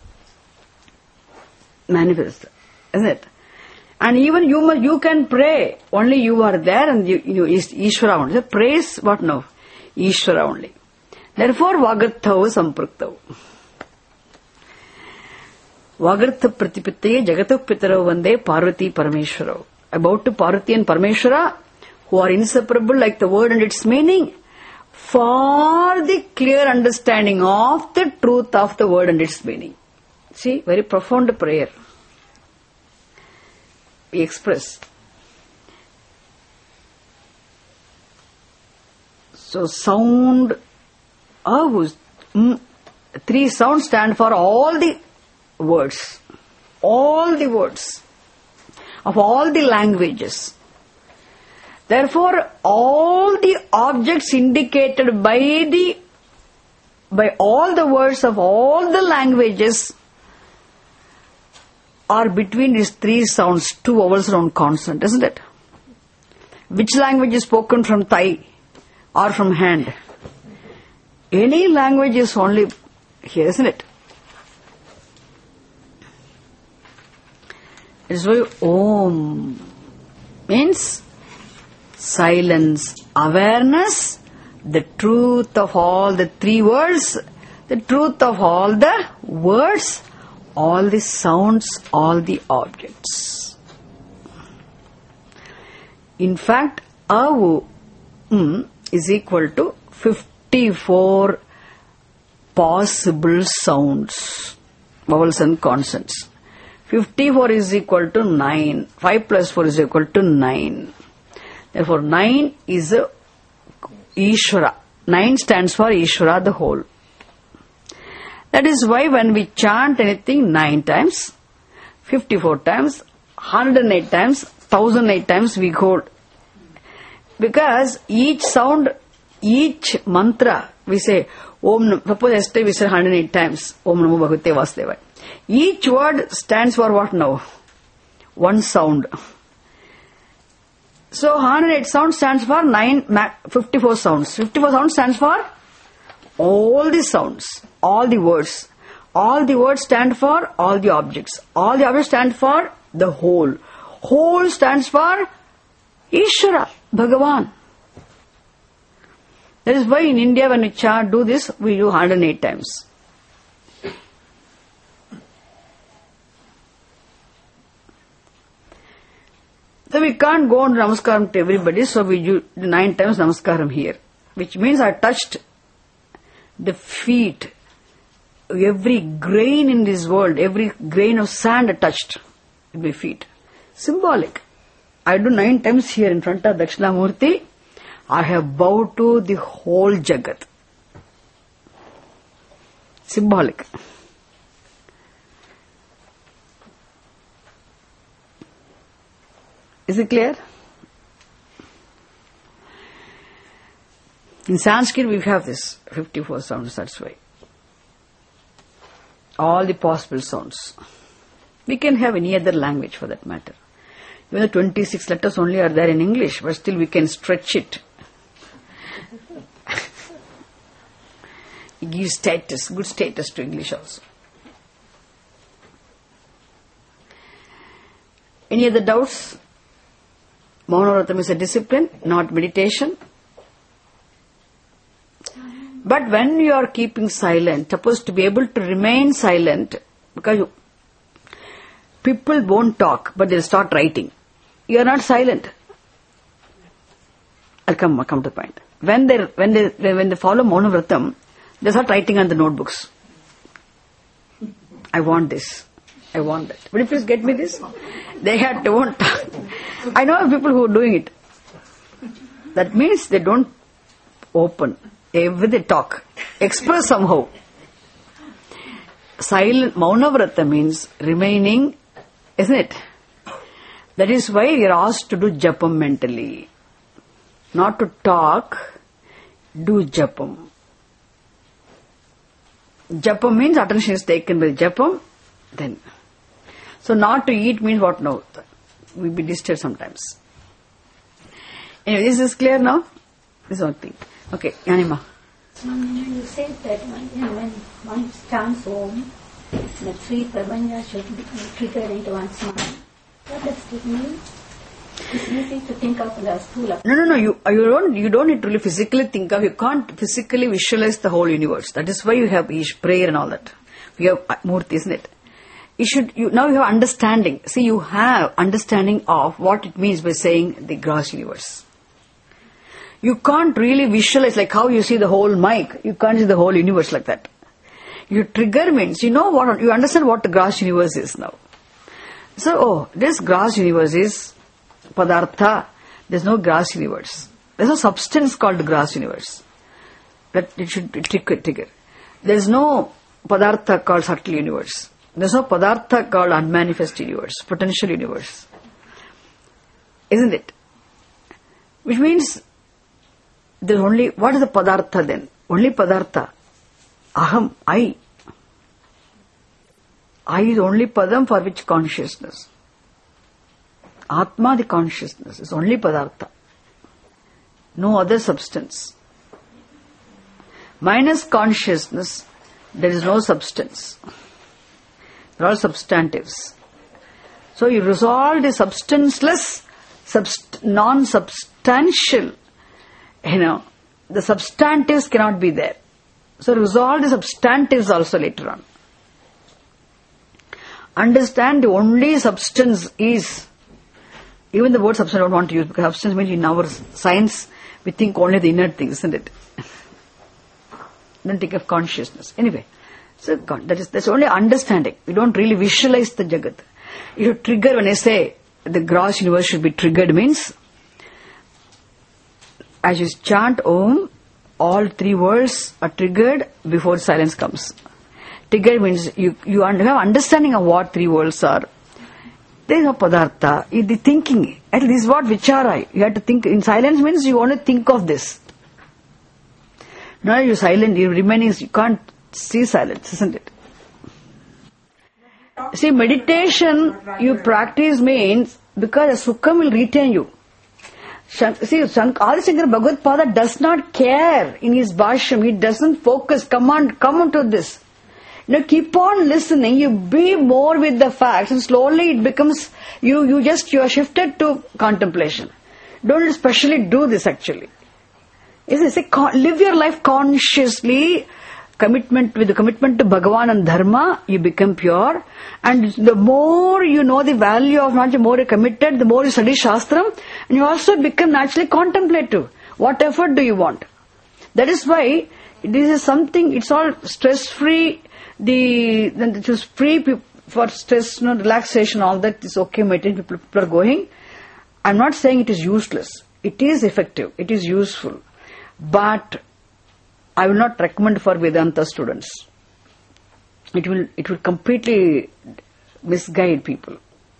Manifest, isn't it? And even you you can pray, only you are there and you, you Ishvara only. So praise what now? Ishvara only. Therefore, Vagarthav Samprakthav. Vagartha Pratipattaye Jagatav Pitaro Vande Parvati Parameshwara. About to Parvati and Parameshwara, who are inseparable like the word and its meaning, for the clear understanding of the truth of the word and its meaning. See, very profound prayer. We express. So, sound, oh, mm, three sounds stand for all the words. All the words of all the languages. Therefore, all the objects indicated by the by all the words of all the languages are between these three sounds, two vowels around consonant, isn't it? Which language is spoken from thigh or from hand? Any language is only here, isn't it? It's why Om means silence, awareness, the truth of all the three words, the truth of all the words, all the sounds, all the objects. In fact, Avu mm, is equal to fifty-four possible sounds, vowels and consonants. fifty-four is equal to nine. five plus four is equal to nine. Therefore, nine is a Ishvara. nine stands for Ishvara, the whole. That is why when we chant anything nine times, fifty-four times, one hundred eight times, one thousand eight times we go. Because each sound, each mantra, we say, Om, suppose yesterday we said one hundred eight times, Om Namo Bhagavate Vasudevaya. Each word stands for what now? One sound. So one hundred eight sound stands for nine, fifty-four sounds. fifty-four sounds stands for all the sounds, all the words. All the words stand for all the objects. All the objects stand for the whole. Whole stands for Ishvara, Bhagavan. That is why in India when we chant, do this, we do one hundred eight times. So we can't go on Namaskaram to everybody, so we do nine times Namaskaram here. Which means I touched the feet, every grain in this world, every grain of sand I touched with my feet. Symbolic. I do nine times here in front of Dakshinamurti. I have bowed to the whole Jagat. Symbolic. Is it clear? In Sanskrit we have this fifty-four sounds, that's why. All the possible sounds. We can have any other language for that matter. Even the twenty-six letters only are there in English, but still we can stretch it. It gives status, good status to English also. Any other doubts? Maunavratam is a discipline, not meditation. But when you are keeping silent, supposed to be able to remain silent, because you, people won't talk, but they'll start writing. You are not silent. I'll come, I'll come to the point. When they when they when they follow Maunavratam, they start writing on the notebooks. I want this. I want that. Will you please get me this? They have to won't talk. I know people who are doing it. That means they don't open. Every they talk. Express somehow. Silent Maunavrata means remaining, isn't it? That is why we are asked to do japam mentally. Not to talk, do japam. Japam means attention is taken by japam, then. So not to eat means what now? We'll be disturbed sometimes. Anyway, this is clear now? This is one thing. Okay, Yanima. Um, you said that when, you know, when one chants Om, the three prabhanja should be triggered into one's mind. What does it mean? It's easy to think of the sthula. No, no, no. You, you don't. You don't need to really physically think of. You can't physically visualize the whole universe. That is why you have each prayer and all that. You have murti, isn't it? You should. You now you have understanding. See, you have understanding of what it means by saying the gross universe. You can't really visualize like how you see the whole mic. You can't see the whole universe like that. You trigger means you know what you understand what the gross universe is now. So, oh, this gross universe is Padartha. There's no gross universe. There's no substance called gross universe. That it should trigger. trigger. There's no Padartha called subtle universe. There's no Padartha called unmanifest universe, potential universe. Isn't it? Which means there's only, what is the Padartha then? Only Padartha. Aham, I. I is only Padam for which consciousness. Atma, the consciousness, is only Padartha. No other substance. Minus consciousness, there is no substance. They're all substantives. So you resolve the substanceless, subst- non-substantial. You know, the substantives cannot be there. So resolve the substantives also later on. Understand the only substance is, even the word substance I don't want to use because substance means in our science we think only the inner things, isn't it? Don't think of consciousness. Anyway, so that is that's only understanding. We don't really visualize the Jagat. You trigger, when I say the gross universe should be triggered means, as you chant Om, all three words are triggered before silence comes. Trigger means you, you have understanding of what three words are. There is no padartha. The thinking. At least what vichara. You have to think. In silence means you want to think of this. Now you're silent, you're remaining, you can't see silence, isn't it? See, meditation you practice means because the Sukham will retain you. See, Adi Shankara Bhagavad Pada does not care in his Bhashyam. He doesn't focus, come on, come on to this. You know, keep on listening, you be more with the facts and slowly it becomes, you, you just, you are shifted to contemplation. Don't especially do this actually. Is it, live your life consciously, commitment with the commitment to Bhagavan and Dharma, you become pure. And the more you know the value of not the more you committed, the more you study Shastram, and you also become naturally contemplative. What effort do you want? That is why this is something, it's all stress-free, the, then it is free for stress, you know, relaxation, all that is okay, meditation, people, people are going. I'm not saying it is useless. It is effective, it is useful. But I will not recommend for Vedanta students. It will it will completely misguide people.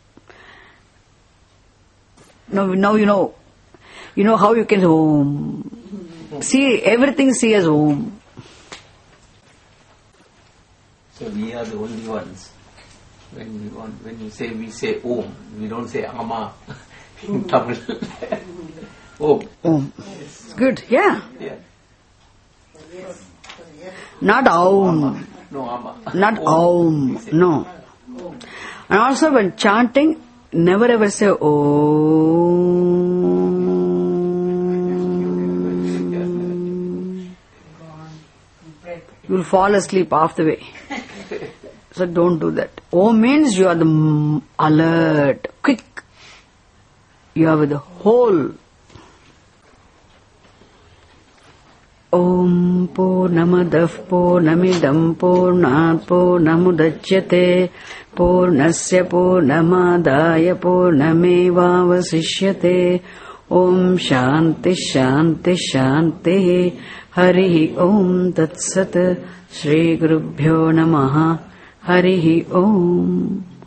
Now, now you know, you know how you can Om. See everything. See as Om. So we are the only ones. When we want, when you say we say Om, we don't say Ama in Tamil. Om. Om. Good. Yeah. Yeah. Not Aum. No, Ama. Not Aum. No. And also when chanting, never ever say Om. You will fall asleep half the way. So don't do that. Om means you are the alert, quick. You are with the whole. Om Purnamadah Purnamidam Purnat Purnamudachyate Purnasya Purnamadaya Purnamevavasishyate Om Shanti Shanti Shanti Harihi Om Tat Sat Shri Gurubhyo Namaha Harihi Om.